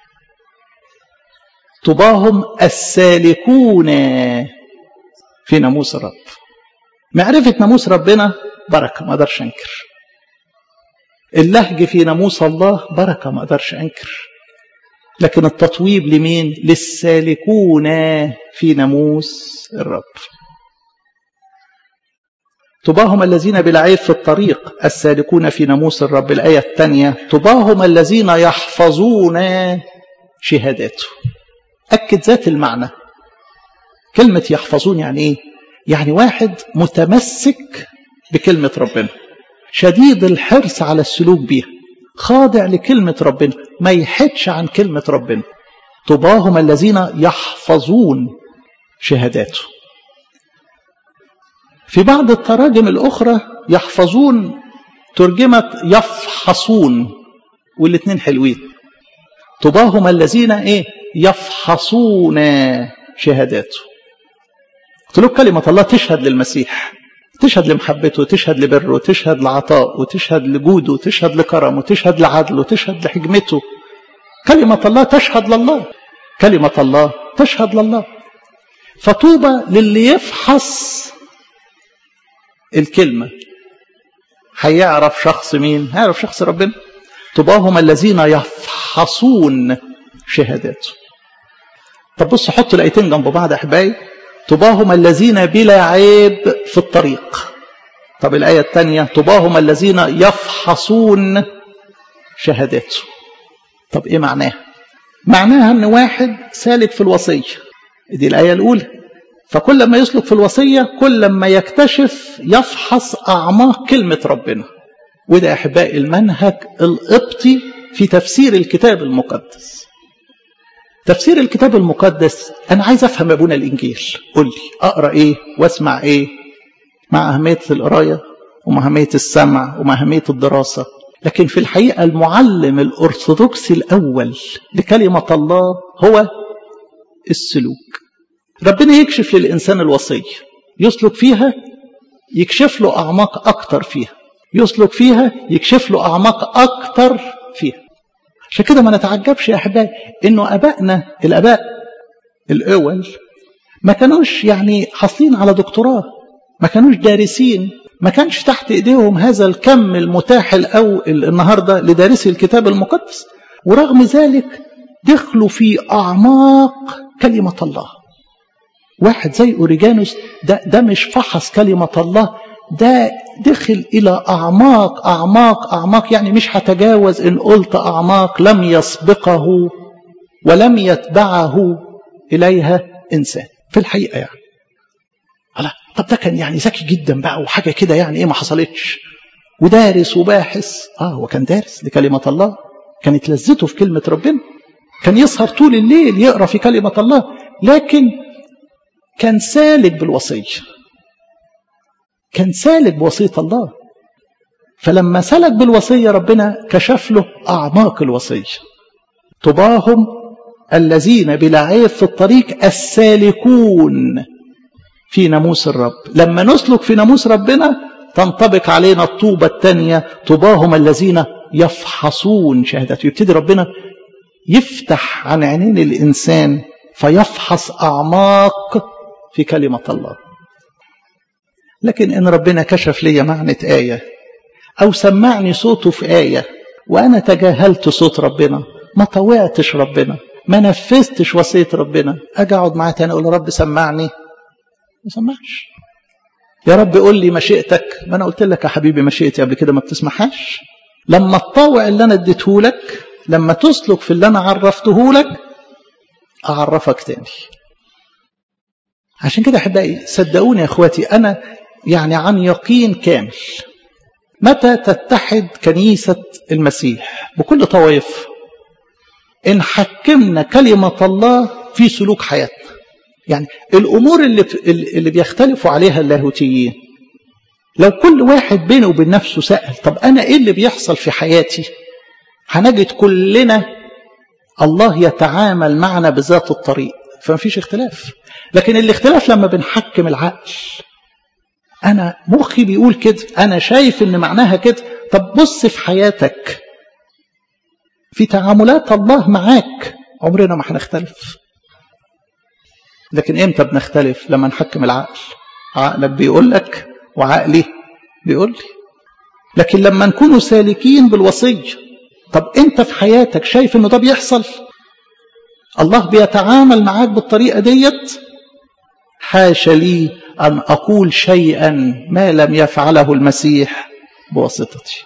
طباهم السالكون في ناموس الرب. معرفة ناموس ربنا بركة، ما أقدرش أنكر. اللهج في ناموس الله بركة، ما أقدرش أنكر. لكن التطويب لمين؟ للسالكون في ناموس الرب. طباهم الذين بلا عيب في الطريق السالكون في ناموس الرب. الآية الثانية طباهم الذين يحفظون شهاداته. أكد ذات المعنى. كلمة يحفظون يعني إيه؟ يعني واحد متمسك بكلمة ربنا، شديد الحرص على السلوك بها، خاضع لكلمة ربنا، ما يحدش عن كلمة ربنا. طباهم الذين يحفظون شهاداته. في بعض التراجم الأخرى يحفظون ترجمة يفحصون، والاثنين حلوين. طباهم الذين يفحصون شهاداته. قلت له كلمة الله تشهد للمسيح، تشهد لمحبته، تشهد لبره، تشهد لعطاء، وتشهد لجوده، وتشهد لكرمه، وتشهد لعدله، وتشهد لحكمته. كلمة الله تشهد لله، كلمة الله تشهد لله. فطوبى للي يفحص الكلمة، هيعرف شخص مين؟ هيعرف شخص ربنا. طوباهم الذين يفحصون شهاداته. طب بص، حط الآيتين جنب بعض يا أحبائي. طوباهم الذين بلا عيب في الطريق. طب الآية الثانية طوباهم الذين يفحصون شهاداته. طب إيه معناها؟ معناها أن واحد سالك في الوصية، دي الآية الأولى. فكل ما يسلك في الوصية كل ما يكتشف يفحص أعماق كلمة ربنا. وده يا أحبائي المنهج القبطي في تفسير الكتاب المقدس. تفسير الكتاب المقدس أنا عايز أفهم أبونا الإنجيل، قل لي أقرأ إيه وأسمع إيه، مع أهمية القراية ومع أهمية السمع ومع أهمية الدراسة. لكن في الحقيقة المعلم الأرثوذكسي الأول لكلمة الله هو السلوك. ربنا يكشف للإنسان الوصية، يسلك فيها يكشف له أعماق أكتر فيها، يسلك فيها يكشف له أعماق أكتر فيها. عشان كده ما نتعجبش يا أحبائي إنه أبائنا الآباء الأول ما كانوش يعني حاصلين على دكتوراه، ما كانوش دارسين، ما كانش تحت إيديهم هذا الكم المتاح النهاردة لدارسي الكتاب المقدس، ورغم ذلك دخلوا في أعماق كلمة الله. واحد زي أوريجانوس ده مش فحص كلمة الله، ده دخل إلى أعماق أعماق أعماق، يعني مش هتجاوز إن قلت أعماق لم يسبقه ولم يتبعه إليها إنسان في الحقيقة. يعني طب ده كان يعني ذكي جدا بقى وحاجة كده يعني إيه ما حصلتش، ودارس وباحث. هو كان دارس لكلمة الله، كانت لذته في كلمة ربنا، كان يسهر طول الليل يقرأ في كلمة الله، لكن كان سالك بالوصية، كان سالك بوصية الله. فلما سلك بالوصية ربنا كشف له أعماق الوصية. طباهم الذين بلا عيب في الطريق السالكون في ناموس الرب. لما نسلك في ناموس ربنا تنطبق علينا الطوبة الثانية، طباهم الذين يفحصون شهادته. يبتدي ربنا يفتح عن عينين الإنسان فيفحص أعماق في كلمة الله. لكن إن ربنا كشف لي معنى آية أو سمعني صوته في آية وأنا تجاهلت صوت ربنا، ما طوعتش ربنا، ما نفذتش وصية ربنا، أجي أقعد معاه تاني أقول رب سمعني، ما سمعش. يا رب قول لي مشيئتك، ما أنا قلت لك يا حبيبي مشيئتي قبل كده، ما بتسمعهاش. لما تطوع اللي أنا اديته لك، لما تسلك في اللي أنا عرفته لك، أعرفك تاني. عشان كده أحبائي صدقوني يا أخواتي، أنا يعني عن يقين كامل متى تتحد كنيسة المسيح بكل طوائف إن حكمنا كلمة الله في سلوك حياتنا. يعني الأمور اللي بيختلفوا عليها اللاهوتيين، لو كل واحد بينه وبين نفسه سأل طب أنا إيه اللي بيحصل في حياتي، هنجد كلنا الله يتعامل معنا بذات الطريق، فما فيش اختلاف. لكن الاختلاف لما بنحكم العقل، أنا مخي بيقول كده، أنا شايف إن معناها كده. طب بص في حياتك، في تعاملات الله معاك، عمرنا ما هنختلف. لكن إمتى بنختلف؟ لما نحكم العقل. عقلك بيقول لك وعقلي بيقول لي. لكن لما نكونوا سالكين بالوصية، طب أنت في حياتك شايف إنه ده بيحصل؟ الله بيتعامل معاك بالطريقة ديت؟ حاشا لي أن أقول شيئا ما لم يفعله المسيح بواسطتي.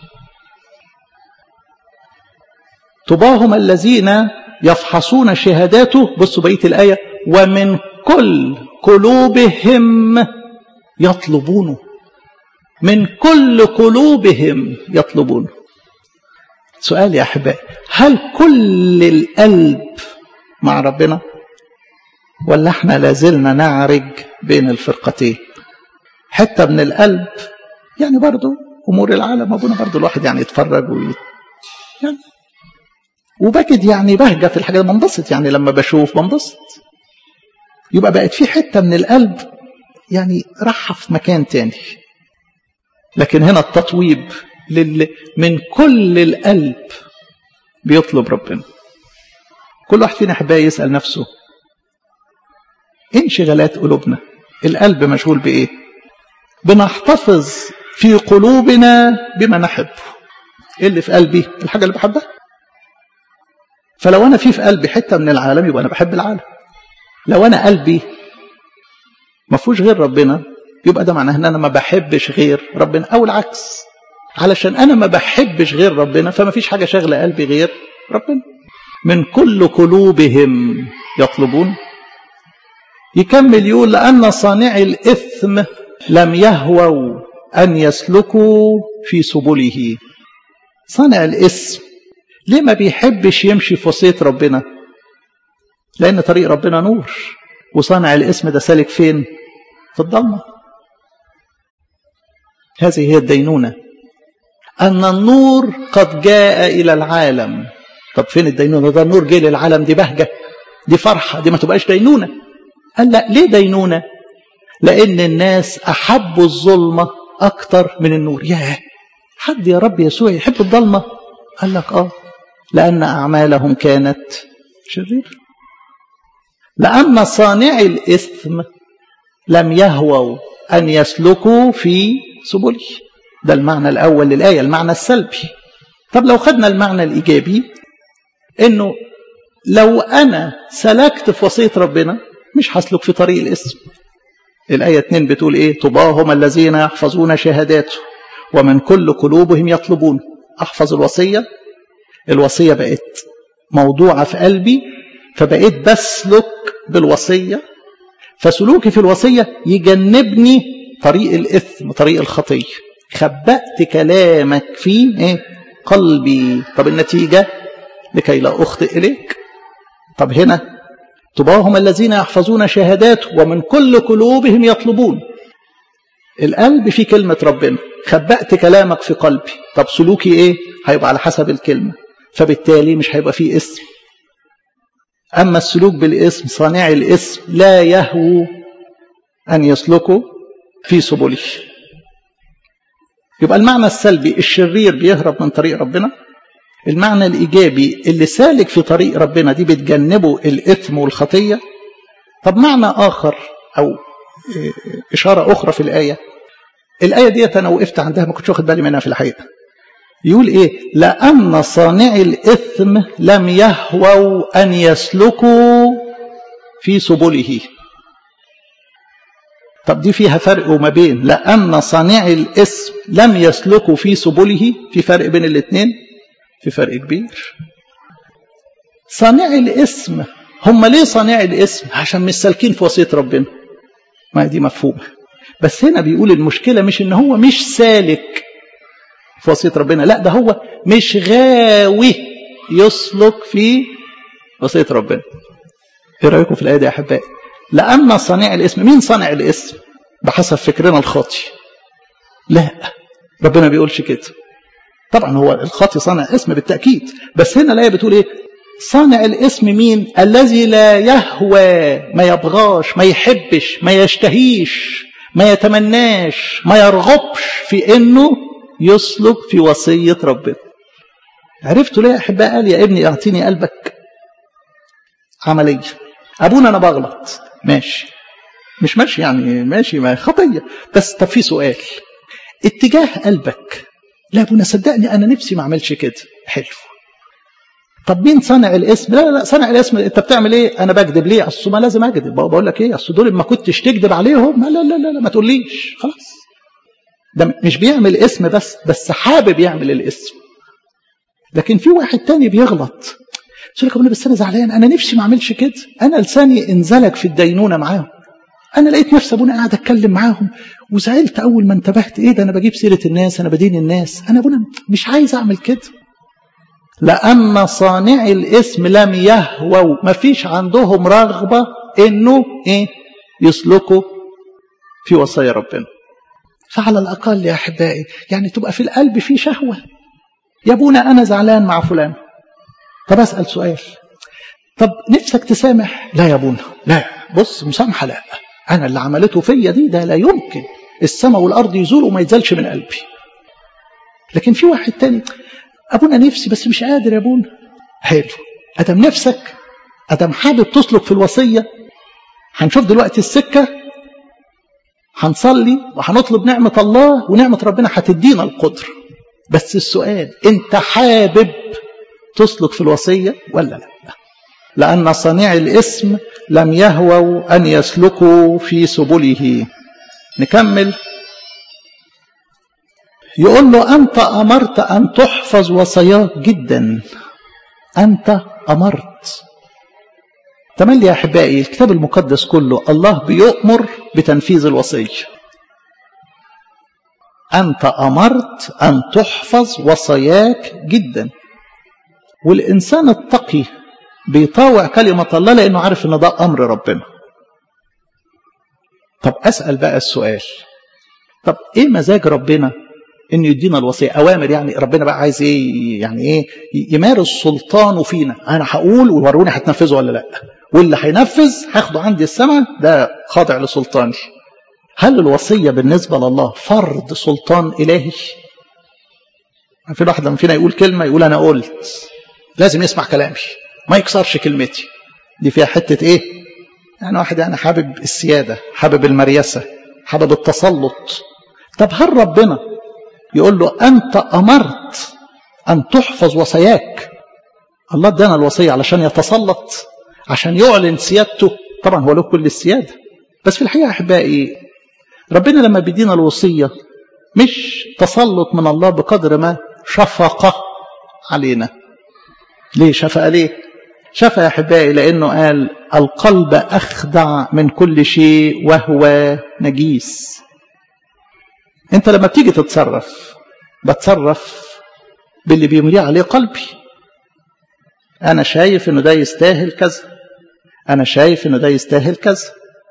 طباهم الذين يفحصون شهاداته، بصوا بقية الآية، ومن كل قلوبهم يطلبونه. من كل قلوبهم يطلبونه. سؤال يا أحبائي، هل كل القلب مع ربنا؟ ولا احنا لازلنا نعرج بين الفرقتين؟ حتة من القلب يعني برضو أمور العالم أبونا برضو الواحد يعني يتفرج يعني وبجد يعني بهجة في الحاجة بنبسط يعني لما بشوف بنبسط. يبقى بقت في حتة من القلب يعني راحة في مكان تاني. لكن هنا التطويب من كل القلب بيطلب ربنا. كل واحد فينا حباية يسأل نفسه انشغالات قلوبنا القلب مشغول بإيه؟ بنحتفظ في قلوبنا بما نحبه. إيه اللي في قلبي؟ الحاجة اللي بحبها. فلو أنا في قلبي حتة من العالم يبقى أنا بحب العالم. لو أنا قلبي ما فيهوش غير ربنا يبقى ده معناه ان انا ما بحبش غير ربنا، او العكس. علشان انا ما بحبش غير ربنا فما فيش حاجة شغلة قلبي غير ربنا. من كل قلوبهم يطلبون. يكمل يقول لأن صانعي الإثم لم يهووا أن يسلكوا في سبله. صانع الإثم ليه ما بيحبش يمشي في وصية ربنا؟ لأن طريق ربنا نور، وصانع الإثم ده سالك فين؟ في الضلمة. هذه هي الدينونة، أن النور قد جاء إلى العالم. طب فين الدينونة؟ ده النور جاء للعالم، دي بهجة، دي فرحة، دي ما تبقاش دينونة. قال لا، ليه دينونة؟ لأن الناس أحبوا الظلمة أكتر من النور. ياه، حد يا رب يسوع يحب الظلمة؟ قال لك لأن أعمالهم كانت شريرة. لأن صانعي الإثم لم يهووا أن يسلكوا في سبله. ده المعنى الأول للآية، المعنى السلبي. طب لو خدنا المعنى الإيجابي، إنه لو أنا سلكت في وصية ربنا مش هسلك في طريق الإثم. الآية 2 بتقول إيه؟ طباهم الذين يحفظون شهاداته ومن كل قلوبهم يطلبون. أحفظ الوصية، الوصية بقت موضوعة في قلبي فبقيت بسلك بالوصية، فسلوكي في الوصية يجنبني طريق الإثم، طريق الخطية. خبأت كلامك في قلبي. طب النتيجة لكي لا أخطئ إليك. طب هنا طباهم الذين يحفظون شهادات ومن كل قلوبهم يطلبون. القلب في كلمة ربنا، خبأت كلامك في قلبي. طب سلوكي إيه؟ هيبقى على حسب الكلمة، فبالتالي مش هيبقى فيه إثم. أما السلوك بالإثم، صانعي الإثم لا يهووا أن يسلكوا في سبله. يبقى المعنى السلبي الشرير بيهرب من طريق ربنا. المعنى الإيجابي اللي سالك في طريق ربنا دي بتجنبه الإثم والخطية. طب معنى آخر أو إشارة أخرى في الآية دي أنا وقفت عندها ما كنتش واخد بالي منها في الحقيقة. يقول إيه؟ لأن صانعي الإثم لم يهووا أن يسلكوا في سبله. طب دي فيها فرق وما بين لأن صانعي الإثم لم يسلكوا في سبله. في فرق بين الاثنين، في فرق كبير. صانعي الإثم هم ليه صانعي الإثم؟ عشان مش سالكين في وصية ربنا. ما دي مفهومة، بس هنا بيقول المشكلة مش إن هو مش سالك في وصية ربنا، لا، ده هو مش غاوي يسلك في وصية ربنا. ايه رأيكم في الآية دي يا أحبائي؟ لأن صانع الإثم، مين صانع الإثم بحسب فكرنا الخاطئ؟ لا، ربنا بيقولش كده. طبعا هو الخاطئ صانع اسم بالتأكيد، بس هنا الآية بتقول ايه؟ صانع الاسم مين؟ الذي لا يهوى، ما يبغاش، ما يحبش، ما يشتهيش، ما يتمناش، ما يرغبش في انه يسلك في وصية ربنا. عرفتوا ليه يا احباء؟ قال يا ابني اعطيني قلبك. عملية ابونا انا بغلط، ماشي، مش ماشي يعني ماشي، ما خطية، بس طب في سؤال، اتجاه قلبك، لا ابونا صدقني انا نفسي ما اعملش كده، حلو. طب مين صنع الاسم؟ لا صنع الاسم انت بتعمل ايه؟ انا بكذب ليه؟ اصل ما لازم اكذب. بقول لك ايه، اصل دول ما كنتش تكذب عليهم. لا لا لا لا، ما تقوليش، خلاص. ده مش بيعمل اسم بس حابب يعمل الاسم. لكن في واحد تاني بيغلط، يقول لك ابونا بس انا زعلان، انا نفسي ما اعملش كده، انا لساني انزلق في الدينونه معاهم، انا لقيت نفسي ابونا قاعد اتكلم معاهم وزعلت اول ما انتبهت، ايه ده انا بجيب سيره الناس، انا بدين الناس، انا ابونا مش عايز اعمل كده. لأن صانعي الاسم لم يهووا، ما فيش عندهم رغبة انه ايه؟ يسلكوا في وصايا ربنا. فعلى الأقل يا أحبائي يعني تبقى في القلب في شهوة، يا ابونا أنا زعلان مع فلان، طب أسأل سؤال، طب نفسك تسامح؟ لا يا ابونا، لا، بص مسامحة لا، أنا اللي عملته فيا دي ده لا يمكن السماء والأرض يزولوا وما يزالش من قلبي. لكن في واحد تاني، أبونا نفسي بس مش قادر يا أبونا. حلو، أدم نفسك، أدم حابب تسلك في الوصية، هنشوف دلوقتي السكة، هنصلي وهنطلب نعمة الله ونعمة ربنا هتدينا القدر. بس السؤال، أنت حابب تسلك في الوصية ولا لا؟ لأن صانع الإثم لم يهووا أن يسلكوا في سبله. نكمل. يقول له أنت أمرت أن تحفظ وصاياك جدا، أنت أمرت. تملي يا أحبائي الكتاب المقدس كله الله بيؤمر بتنفيذ الوصية. أنت أمرت أن تحفظ وصاياك جدا. والإنسان التقي بيطاوع كلمة الله لأنه عارف أن ده أمر ربنا. طب أسأل بقى السؤال، طب إيه مزاج ربنا إنه يدينا الوصية؟ أوامر، يعني ربنا بقى عايز إيه؟ يعني إيه؟ يمارس سلطانه فينا. أنا هقول ووروني هتنفذه ولا لأ، واللي هينفذ هاخده عندي السماء، ده خاضع لسلطاني. هل الوصية بالنسبة لله فرض سلطان إلهي؟ في واحد لما فينا يقول كلمة يقول أنا قلت، لازم يسمع كلامي ما يكسرش كلمتي. دي فيها حتة إيه؟ يعني واحد يعني حابب السيادة، حابب المريسة، حابب التسلط. طب هل ربنا يقول له أنت أمرت أن تحفظ وصاياك؟ الله ادانا الوصية علشان يتسلط، عشان يعلن سيادته. طبعا هو له كل السيادة، بس في الحقيقة أحبائي ربنا لما بيدينا الوصية مش تسلط من الله بقدر ما شفقة علينا. ليه شفقة؟ ليه شفقة يا أحبائي؟ لأنه قال القلب أخدع من كل شيء وهو نجيس. أنت لما بتيجي تتصرف بتصرف باللي بيملي عليه قلبي. أنا شايف إنه ده يستاهل كذا، أنا شايف إنه ده يستاهل كذا،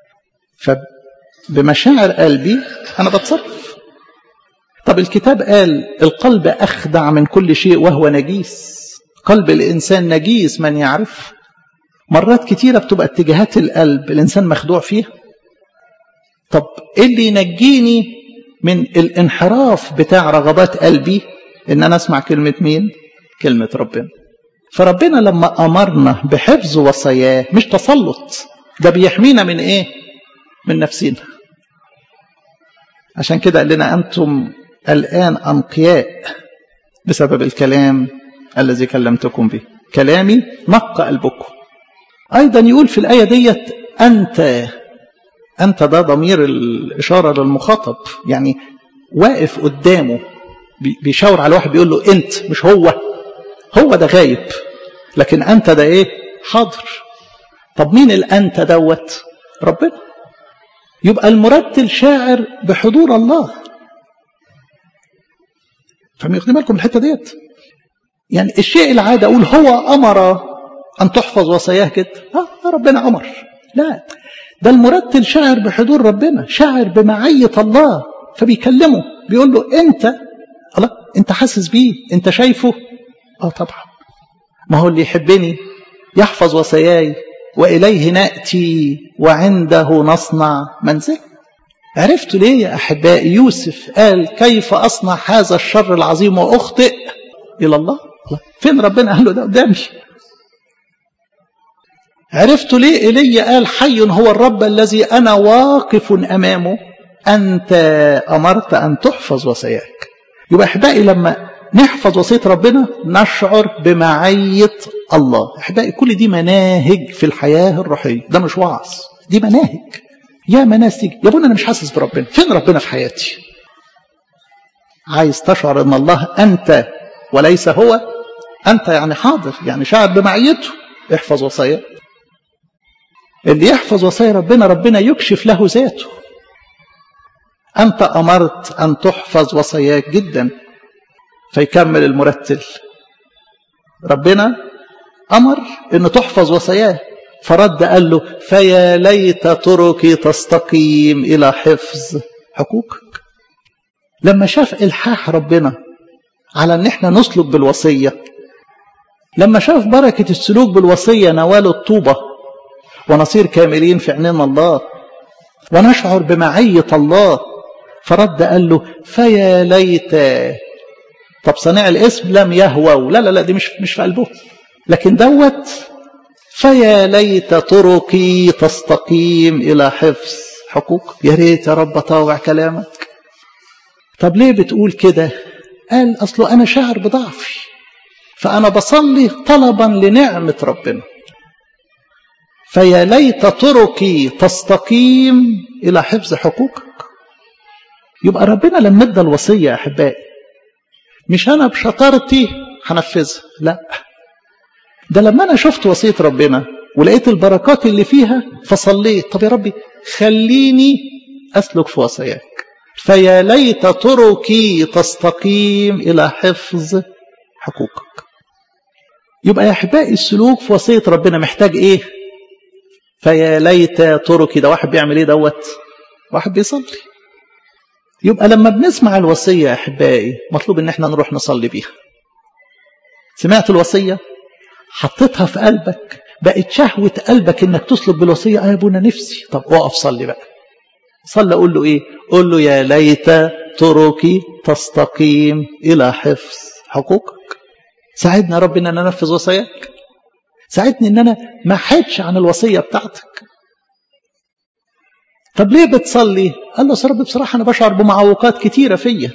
فبمشاعر قلبي أنا بتصرف. طب الكتاب قال القلب أخدع من كل شيء وهو نجيس. قلب الإنسان نجيس من يعرف. مرات كتيرة بتبقى اتجاهات القلب الإنسان مخدوع فيها. طب إيه اللي ينجيني من الانحراف بتاع رغبات قلبي؟ إن أنا أسمع كلمة مين؟ كلمة ربنا. فربنا لما أمرنا بحفظ وصاياه مش تسلط، ده بيحمينا من إيه؟ من نفسنا. عشان كده قال لنا أنتم الآن أنقياء بسبب الكلام الذي كلمتكم به، كلامي نقى قلبكم. أيضا يقول في الآية ديت أنت ده ضمير الإشارة للمخاطب، يعني واقف قدامه بيشاور على واحد بيقول له أنت، مش هو ده غايب، لكن أنت ده إيه؟ حاضر. طب مين الأنت دوت؟ ربنا. يبقى المرتل شاعر بحضور الله. فمياخدين بالكم الحتة ديت؟ يعني الشيء العادة أقول هو أمر أن تحفظ وصاياه كده، ربنا أمر. لا، ده المرتل شاعر بحضور ربنا، شاعر بمعية الله، فبيكلمه بيقول له أنت، الله أنت حاسس بيه، أنت شايفه. طبعا، ما هو اللي يحبني يحفظ وصاياي وإليه نأتي وعنده نصنع منزل. عرفت ليه يا أحبائي يوسف قال كيف أصنع هذا الشر العظيم وأخطئ إلى الله؟ فين ربنا قال له ده قدامي؟ عرفت ليه إيليا قال حي هو الرب الذي أنا واقف أمامه؟ أنت أمرت أن تحفظ وصاياك. يبقى أحبائي لما نحفظ وصية ربنا نشعر بمعية الله. أحبائي كل دي مناهج في الحياة الروحية، ده مش وعظ، دي مناهج. يا مناس تيجي يا ابونا أنا مش حاسس بربنا، فين ربنا في حياتي؟ عايز تشعر أن الله أنت وليس هو؟ أنت يعني حاضر، يعني شاعر بمعيته، احفظ وصاياه. اللي يحفظ وصايا ربنا يكشف له ذاته. أنت أمرت أن تحفظ وصاياك جدا. فيكمل المرتل، ربنا أمر أن تحفظ وصاياه، فرد قال له فيا ليت طرقي تستقيم إلى حفظ حقوقك. لما شاف إلحاح ربنا على ان احنا نسلك بالوصية، لما شاف بركة السلوك بالوصية نوال الطوبة ونصير كاملين في عينين الله ونشعر بمعية الله، فرد قال له فيا ليت. طب صانع الاسم لم يهووا، لا لا لا، دي مش في قلبه، لكن دوت فيا ليت طرقي تستقيم إلى حفظ حقوق. يا ريت يا رب أطاوع كلامك. طب ليه بتقول كده؟ قال أصله أنا شاعر بضعفي، فأنا بصلي طلبا لنعمة ربنا. فيا ليت طرقي تستقيم إلى حفظ حقوقك. يبقى ربنا لما ادى الوصية يا أحبائي مش أنا بشطارتي هنفذها، لا، ده لما أنا شفت وصية ربنا ولقيت البركات اللي فيها فصليت، طب يا ربي خليني أسلك في وصاياك. فيا ليت طرقي تستقيم إلى حفظ حقوقك. يبقى يا أحبائي السلوك في وصية ربنا محتاج إيه؟ فيا ليت طرقي، ده واحد بيعمل إيه دوت؟ واحد بيصلي. يبقى لما بنسمع الوصية يا أحبائي مطلوب إن احنا نروح نصلي بيها. سمعت الوصية حطيتها في قلبك، بقت شهوة قلبك إنك تسلك بالوصية. يا أبونا نفسي، طب وقف صلي بقى. صلى قول له إيه؟ قول له يا ليت طرقي تستقيم إلى حفظ حقوقك. ساعدني يا رب إن أنا أنفذ وصاياك، ساعدني إن أنا ما حدش عن الوصية بتاعتك. طب ليه بتصلي؟ قال له يا رب بصراحة أنا بشعر بمعوقات كتيرة فيا.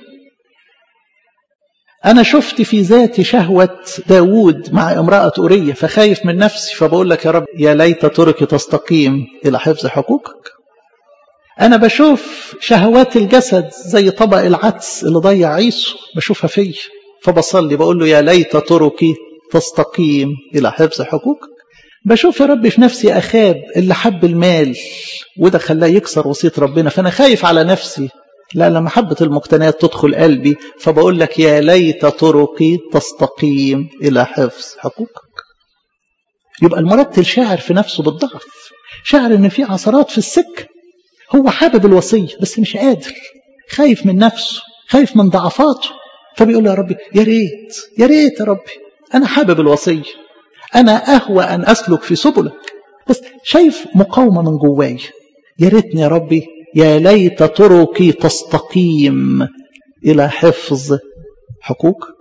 أنا شفت في ذاتي شهوة داود مع امرأة أورية فخايف من نفسي، فبقول لك يا رب يا ليت طرقي تستقيم إلى حفظ حقوقك. أنا بشوف شهوات الجسد زي طبق العدس اللي ضيع عيسو، بشوفها فيا فبصلي بقول له يا ليت طرقي تستقيم إلى حفظ حقوقك. بشوف يا رب في نفسي أخاب اللي حب المال وده خلاه يكسر وصية ربنا، فأنا خايف على نفسي، لا لما محبة المقتنيات تدخل قلبي فبقول لك يا ليت طرقي تستقيم إلى حفظ حقوقك. يبقى المرتل شاعر في نفسه بالضعف، شاعر إن في عثرات في السكة، هو حابب الوصية بس مش قادر، خايف من نفسه، خايف من ضعفاته، فبيقول يا ربي يا ريت يا ريت يا ربي أنا حابب الوصية، أنا أهوى أن أسلك في سبلك، بس شايف مقاومة من جواي. يا ريتني يا ربي يا ليت طرقي تستقيم إلى حفظ حقوقك.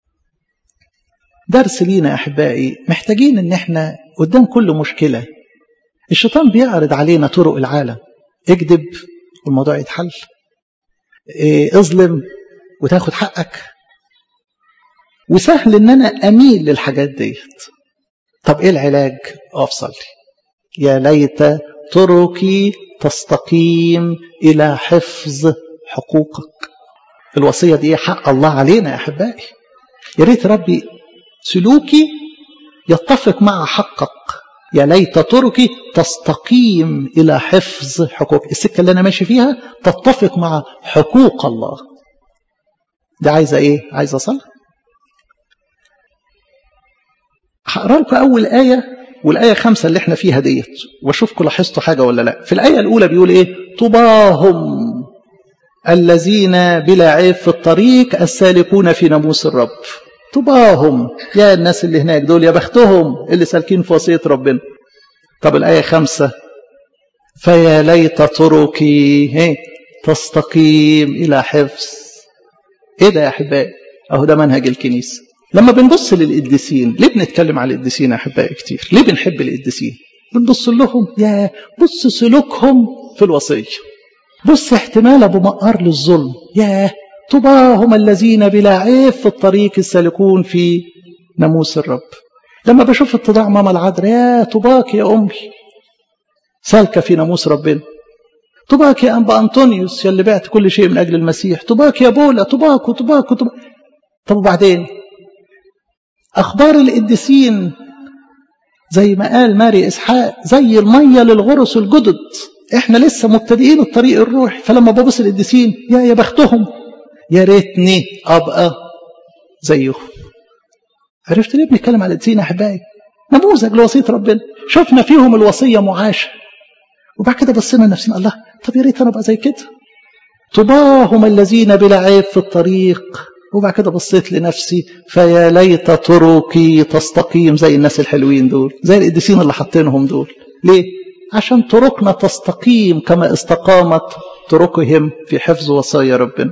درس لينا يا أحبائي، محتاجين إن احنا قدام كل مشكلة الشيطان بيعرض علينا طرق العالم، اكذب والموضوع يتحل، اظلم وتاخد حقك، وسهل ان انا اميل للحاجات ديت. طب ايه العلاج؟ اقف صلي يا ليت طرقي تستقيم الى حفظ حقوقك. الوصيه دي حق الله علينا يا احبائي. يا ريت ربي سلوكي يتفق مع حقك. يا ليت طرقي تستقيم الى حفظ حقوق، السكه اللي انا ماشي فيها تتفق مع حقوق الله. ده عايزه ايه؟ عايزه صلاه. هقرا لكم اول ايه والايه 5 اللي احنا فيها ديت واشوفكم لاحظتوا حاجه ولا لا. في الايه الاولى بيقول ايه؟ طوباهم الذين بلا عيب في الطريق السالكون في ناموس الرب. طوباهم، يا الناس اللي هناك دول يا بختهم اللي سالكين في وصيه ربنا. طب الايه 5 فيا ليت طرقي تستقيم الى حفظ. ايه ده يا احبائي؟ اهو ده منهج الكنيسه. لما بنبص للقديسين، ليه بنتكلم على القديسين يا احبائي كتير؟ ليه بنحب القديسين؟ بنبص لهم، يا بص سلوكهم في الوصيه، بص احتمال ابو مقار للظلم، يا طوباهم الذين بلا عيب في الطريق السالكون في ناموس الرب. لما بشوف اتضاع ماما العذراء، يا طوباك يا امي سالكه في ناموس ربنا. طوباك يا انبا انطونيوس يا اللي بعت كل شيء من اجل المسيح. طوباك يا بولا، طوباك وطوباك وطوباك. طب وبعدين اخبار القديسين زي ما قال ماري اسحاق زي الميه للغرس الجدد، احنا لسه مبتدئين الطريق الروحي. فلما ببص القديسين يا بختهم، يا ريتني ابقى زيهم. عرفت ليه بنتكلم على القديسين يا احبائي؟ نموذج لوصيه ربنا، شفنا فيهم الوصيه معاشه، وبعد كده بصينا لنفسنا الله طب يا ريت انا ابقى زي كده. طباهم الذين بلا عيب في الطريق. وبعد كده بصيت لنفسي فيا ليت طرقي تستقيم زي الناس الحلوين دول، زي القديسين اللي حاطينهم دول. ليه؟ عشان طرقنا تستقيم كما استقامت طرقهم في حفظ وصايا ربنا.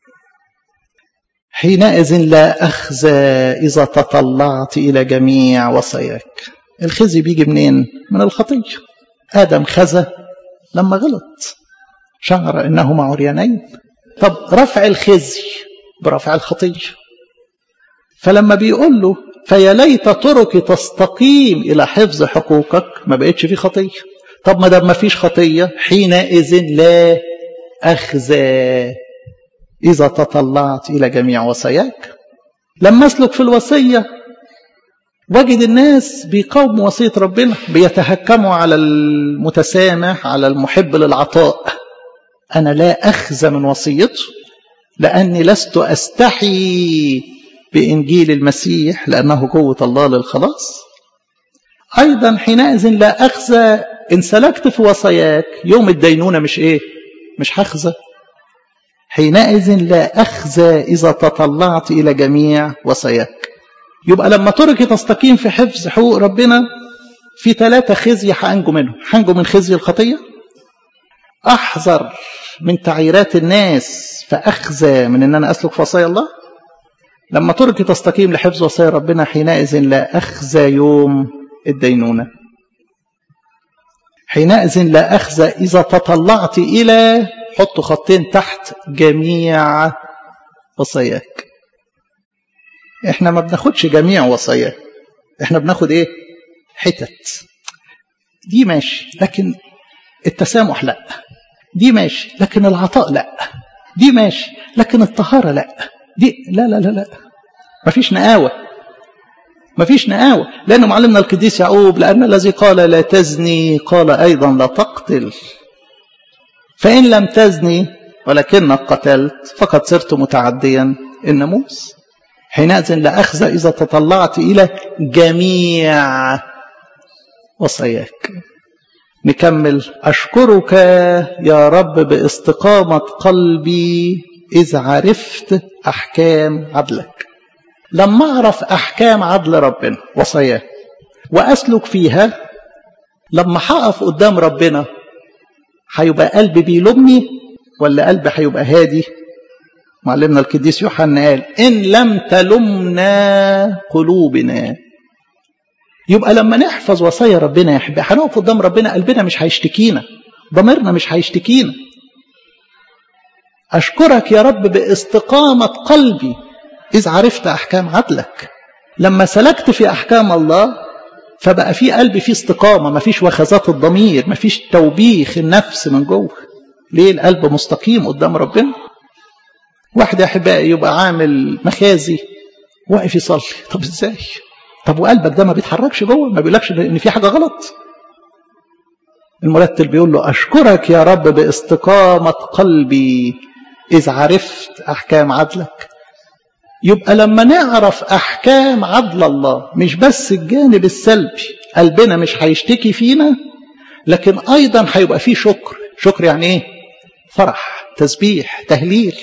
حينئذ لا أخزى إذا تطلعت إلى جميع وصاياك. الخزي بيجي منين؟ من الخطية. آدم خزى لما غلط، شعر إنهما عريانين. طب رفع الخزي برفع الخطية. فلما بيقول له فيا ليت طرقي تستقيم إلى حفظ حقوقك، ما بقتش في خطية. طب ما دام ما فيش خطية، حينئذ لا أخزى إذا تطلعت إلى جميع وصاياك. لما أسلك في الوصية وجد الناس بيقاوموا وصية ربنا، بيتهكموا على المتسامح، على المحب للعطاء. أنا لا أخزى من وصيته، لأني لست أستحي بإنجيل المسيح، لأنه قوة الله للخلاص. أيضا حينئذ لا أخزى إن سلكت في وصاياك، يوم الدينونة مش هخزى. حينئذ لا أخزى إذا تطلعت إلى جميع وصاياك. يبقى لما طرقي تستقيم في حفظ حقوق ربنا، في 3 خزي هأنجو منهم. هأنجو من خزي الخطية، أحذر من تعييرات الناس فأخزى من أن أنا أسلك في وصايا الله. لما طرقي تستقيم لحفظ وصايا ربنا، حينئذ لا أخزى يوم الدينونة. حينئذ لا أخزى إذا تطلعت إلى، حطوا خطين تحت، جميع وصاياك. احنا ما بناخدش جميع وصاياك، احنا بناخد ايه؟ حتت. دي ماشي، لكن التسامح لا. دي ماشي، لكن العطاء لا. دي ماشي، لكن الطهارة لا. دي لا لا لا لا، مفيش نقاوة، مفيش نقاوة. لأنه معلمنا القديس يعقوب لأن الذي قال لا تزني قال أيضا لا تقتل. فإن لم تزني ولكنك قتلت فقد صرت متعديا الناموس. حينئذ لا أخزى إذا تطلعت إلى جميع وصاياك. نكمل. أشكرك يا رب باستقامة قلبي إذ عرفت أحكام عدلك. لما أعرف أحكام عدل ربنا وصاياه وأسلك فيها، لما هقف قدام ربنا هيبقى قلبي بيلومني ولا قلبي هيبقى هادي؟ معلمنا القديس يوحنا قال إن لم تلمنا قلوبنا. يبقى لما نحفظ وصايا ربنا يا حبيبي هنقف قدام ربنا قلبنا مش هيشتكينا، ضميرنا مش هيشتكينا. أشكرك يا رب باستقامة قلبي إذ عرفت أحكام عدلك. لما سلكت في أحكام الله فبقى في قلبي فيه استقامة، ما فيش وخزات الضمير، ما فيش توبيخ النفس من جوه. ليه؟ القلب مستقيم قدام ربنا. واحد يا أحبائي يبقى عامل مخازي واقف يصلي، طب إزاي؟ طب وقلبك ده ما بيتحركش جوه، ما بيقولكش إن في حاجة غلط؟ المرتل بيقول له أشكرك يا رب باستقامة قلبي إذ عرفت أحكام عدلك. يبقى لما نعرف أحكام عدل الله مش بس الجانب السلبي، قلبنا مش هيشتكي فينا، لكن أيضا هيبقى فيه شكر. شكر يعني إيه؟ فرح، تسبيح، تهليل.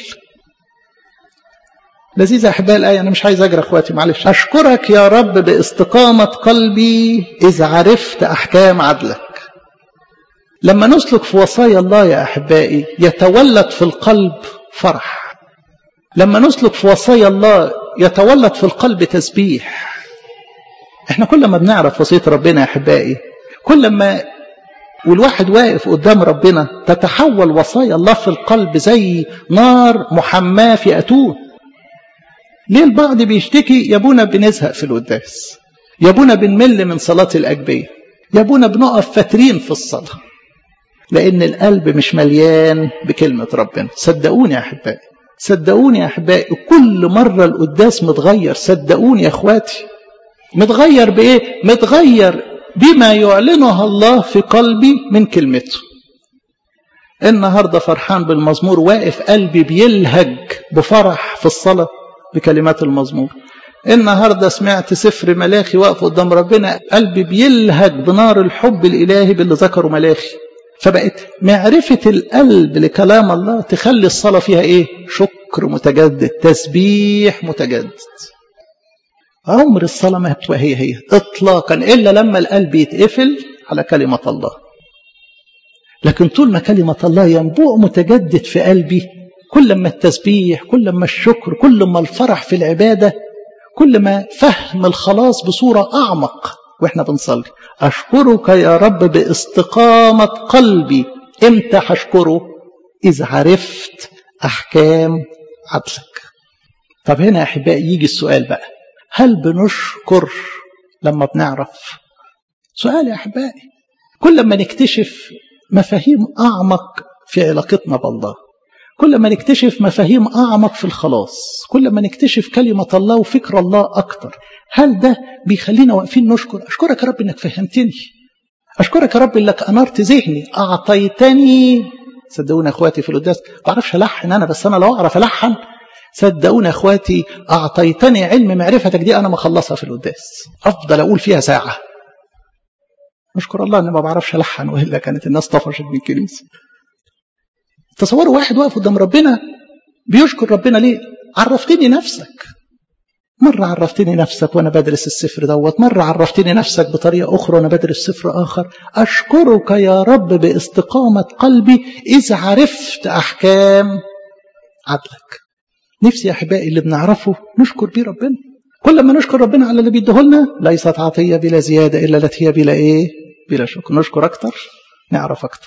لذيذة أحبائي الآية، أنا مش عايز أجرى أخواتي معلش. أشكرك يا رب باستقامة قلبي إذ عرفت أحكام عدلك. لما نسلك في وصايا الله يا أحبائي يتولد في القلب فرح. لما نسلك في وصايا الله يتولد في القلب تسبيح. احنا كل ما بنعرف وصية ربنا يا أحبائي، كل ما والواحد واقف قدام ربنا تتحول وصايا الله في القلب زي نار محماة في أتون. ليه البعض بيشتكي يا ابونا بنزهق في القداس، يا ابونا بنمل من صلاة الأجبية، يا ابونا بنقف فترين في الصلاة؟ لأن القلب مش مليان بكلمة ربنا. صدقوني يا أحبائي، صدقوني يا أحبائي، كل مرة القداس متغير. صدقوني يا أخواتي، متغير بإيه؟ متغير بما يعلنها الله في قلبي من كلمته. النهاردة فرحان بالمزمور، واقف قلبي بيلهج بفرح في الصلاة بكلمات المزمور. النهاردة سمعت سفر ملاخي، واقف قدام ربنا قلبي بيلهج بنار الحب الإلهي باللي ذكره ملاخي. فبقت معرفة القلب لكلام الله تخلي الصلاة فيها ايه؟ شكر متجدد، تسبيح متجدد. عمر الصلاة ما بتبقى هي اطلاقا الا لما القلب يتقفل على كلمة الله. لكن طول ما كلمة الله ينبوع متجدد في قلبي، كل ما التسبيح، كل ما الشكر، كل ما الفرح في العبادة، كل ما فهم الخلاص بصورة أعمق وإحنا بنصلي. أشكرك يا رب باستقامة قلبي. إمتى هشكره؟ إذا عرفت أحكام عدلك. طب هنا يا أحبائي يجي السؤال بقى، هل بنشكر لما بنعرف؟ سؤال يا أحبائي. كل ما نكتشف مفاهيم أعمق في علاقتنا بالله، كل ما نكتشف مفاهيم أعمق في الخلاص، كل ما نكتشف كلمة الله وفكر الله أكتر، هل ده بيخلينا واقفين نشكر؟ أشكرك يا رب إنك فهمتني، أشكرك يا رب إنك أنرت ذهني، أعطيتني. صدقوني أخواتي في القداس ما بعرفش ألحن أنا، بس أنا لو أعرف ألحن صدقوني أخواتي، أعطيتني علم معرفتك دي أنا ما خلصها في القداس، أفضل أقول فيها ساعة. نشكر الله أن ما بعرفش ألحن، وإلا كانت الناس طفشت من الكنيسة. تصوروا واحد واقف قدام ربنا بيشكر ربنا ليه؟ عرفتني نفسك. مرة عرفتني نفسك وأنا بدرس السفر دوت، مرة عرفتني نفسك بطريقة أخرى وأنا بدرس سفر آخر. أشكرك يا رب باستقامة قلبي إذا عرفت أحكام عدلك. نفسي يا أحبائي اللي بنعرفه نشكر بيه ربنا. كل ما نشكر ربنا على اللي بيديهولنا، ليست عطية بلا زيادة إلا التي هي بلا إيه؟ بلا شكر. نشكر أكتر، نعرف أكتر.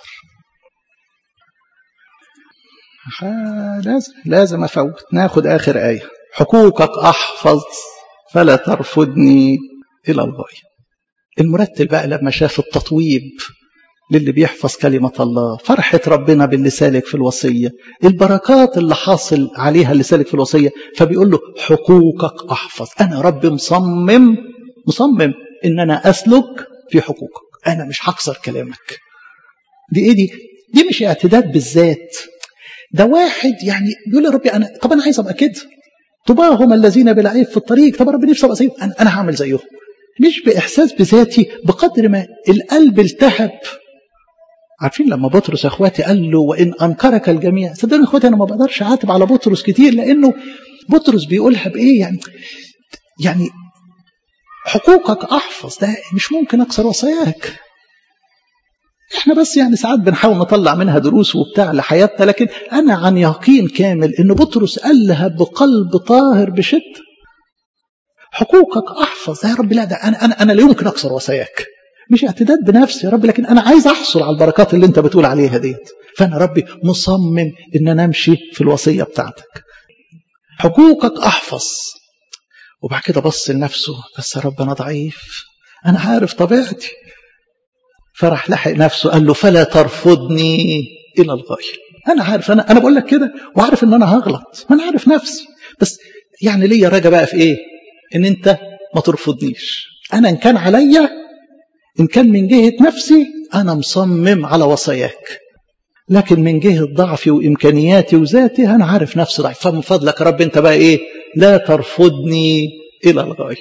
لازم أفوت. ناخد آخر آية، حقوقك أحفظ فلا ترفضني إلى الغاية. المرتل بقى لما شاف التطويب للي بيحفظ كلمة الله، فرحة ربنا باللي سالك في الوصية، البركات اللي حاصل عليها اللي سالك في الوصية، فبيقول له حقوقك أحفظ. أنا رب مصمم إن أنا أسلك في حقوقك، أنا مش هكسر كلامك. دي إيه دي؟ دي مش اعتداد بالذات، ده واحد يعني بيقول يا ربي أنا عايز أبقى كده. طباهم الذين بلا عيب في الطريق، طب ربي نفسي أبقى زيهم، أنا هعمل زيهم. مش بإحساس بذاتي، بقدر ما القلب التهب. عارفين لما بطرس أخواتي قال له وإن أنكرك الجميع، صدقوني أخواتي أنا ما بقدرش أعاتب على بطرس كتير، لأنه بطرس بيقولها بإيه يعني حقوقك أحفظ، ده مش ممكن أكسر وصاياك. احنا بس يعني ساعات بنحاول نطلع منها دروس وبتاع لحياتنا، لكن أنا عن يقين كامل إن بطرس قالها بقلب طاهر بشدة. حقوقك أحفظ، يا رب لا، ده أنا لا يمكن أكسر وصاياك، مش اعتداد بنفسي يا رب، لكن أنا عايز أحصل على البركات اللي أنت بتقول عليها ديت، فأنا ربي مصمم إن أنا أمشي في الوصية بتاعتك. حقوقك أحفظ. وبعد كده بص لنفسه، بس يا رب أنا ضعيف، أنا عارف طبيعتي. فرح لحق نفسه قال له فلا ترفضني إلى الغاية. أنا عارف، أنا بقول لك كده وعارف إن أنا هغلط، ما أنا عارف نفسي، بس يعني ليا رجا بقى في إيه؟ إن أنت ما ترفضنيش. أنا إن كان عليا، إن كان من جهة نفسي، أنا مصمم على وصاياك، لكن من جهة ضعفي وإمكانياتي وذاتي أنا عارف نفسي ضعيف، فمن فضلك يا رب أنت بقى إيه؟ لا ترفضني إلى الغاية.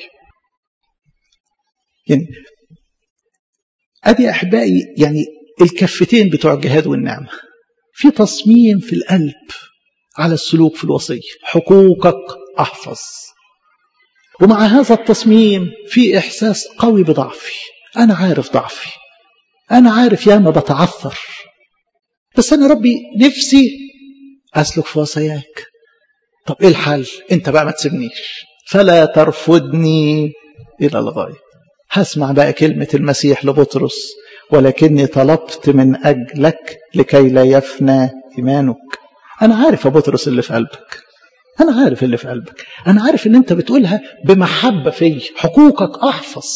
يعني أدي أحبائي يعني الكفتين بتوع الجهاد والنعمة، في تصميم في القلب على السلوك في الوصية. حقوقك أحفظ، ومع هذا التصميم في إحساس قوي بضعفي. أنا عارف ضعفي، أنا عارف ياما بتعثر، بس أنا ربي نفسي أسلك في وصاياك. طب إيه الحل؟ أنت بقى ما تسيبنيش، فلا ترفضني إلى الغاية. هسمع بقى كلمة المسيح لبطرس، ولكني طلبت من أجلك لكي لا يفنى إيمانك. أنا عارف يا بطرس اللي في قلبك، أنا عارف اللي في قلبك، أنا عارف إن أنت بتقولها بمحبة في حقوقك أحفظ،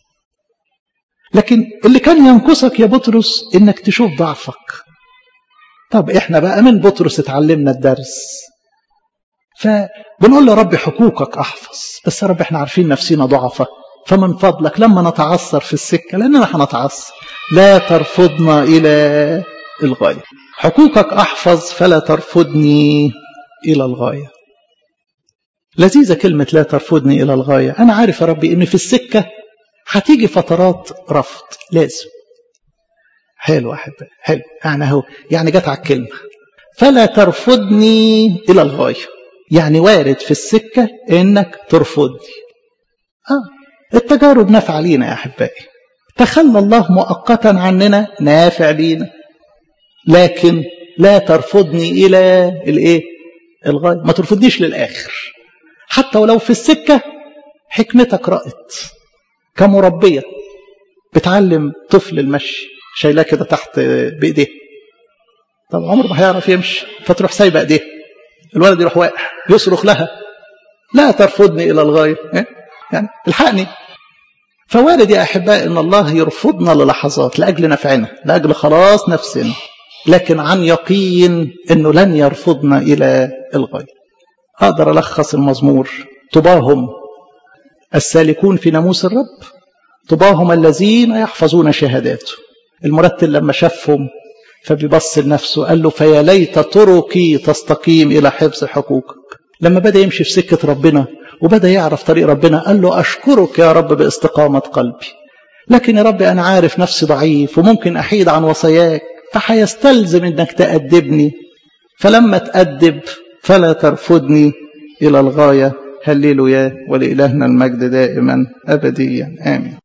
لكن اللي كان ينقصك يا بطرس إنك تشوف ضعفك. طب إحنا بقى من بطرس اتعلمنا الدرس، فبنقول له ربي حقوقك أحفظ، بس يا رب إحنا عارفين نفسينا ضعفة، فمن فضلك لما نتعثر في السكة، لأننا هنتعثر، لا ترفضنا إلى الغاية. حقوقك أحفظ فلا ترفضني إلى الغاية. لذيذة كلمة لا ترفضني إلى الغاية. أنا عارف يا ربي إن في السكة هتيجي فترات رفض، لازم حلو أحبائي، حلو. يعني هو يعني جت على الكلمة. فلا ترفضني إلى الغاية، يعني وارد في السكة إنك ترفضني. التجارب نافعة لينا يا أحبائي. تخلى الله مؤقتا عننا نافع لينا، لكن لا ترفضني إلى الإيه؟ الغاية. ما ترفضنيش للآخر، حتى ولو في السكة حكمتك رأت. كمربية بتعلم طفل المشي، شايلاه كده تحت بإيديه، طب عمره ما هيعرف يمشي، فتروح سايبه ايديه، الولد يروح واقع يصرخ لها لا ترفضني إلى الغاية، يعني الحقني. فوارد يا أحباء إن الله يرفضنا للحظات لأجل نفعنا، لأجل خلاص نفسنا، لكن عن يقين إنه لن يرفضنا إلى الغاية. أقدر ألخص المزمور: طباهم السالكون في ناموس الرب، طباهم الذين يحفظون شهاداته. المرتل لما شافهم فبيبص لنفسه قال له فيا ليت طرقي تستقيم إلى حفظ حقوقك. لما بدأ يمشي في سكة ربنا وبدأ يعرف طريق ربنا قال له أشكرك يا رب باستقامة قلبي، لكن يا رب أنا عارف نفسي ضعيف وممكن أحيد عن وصاياك، فحيستلزم أنك تأدبني. فلما تأدب فلا ترفضني إلى الغاية. هللويا، ولإلهنا المجد دائما أبديا آمين.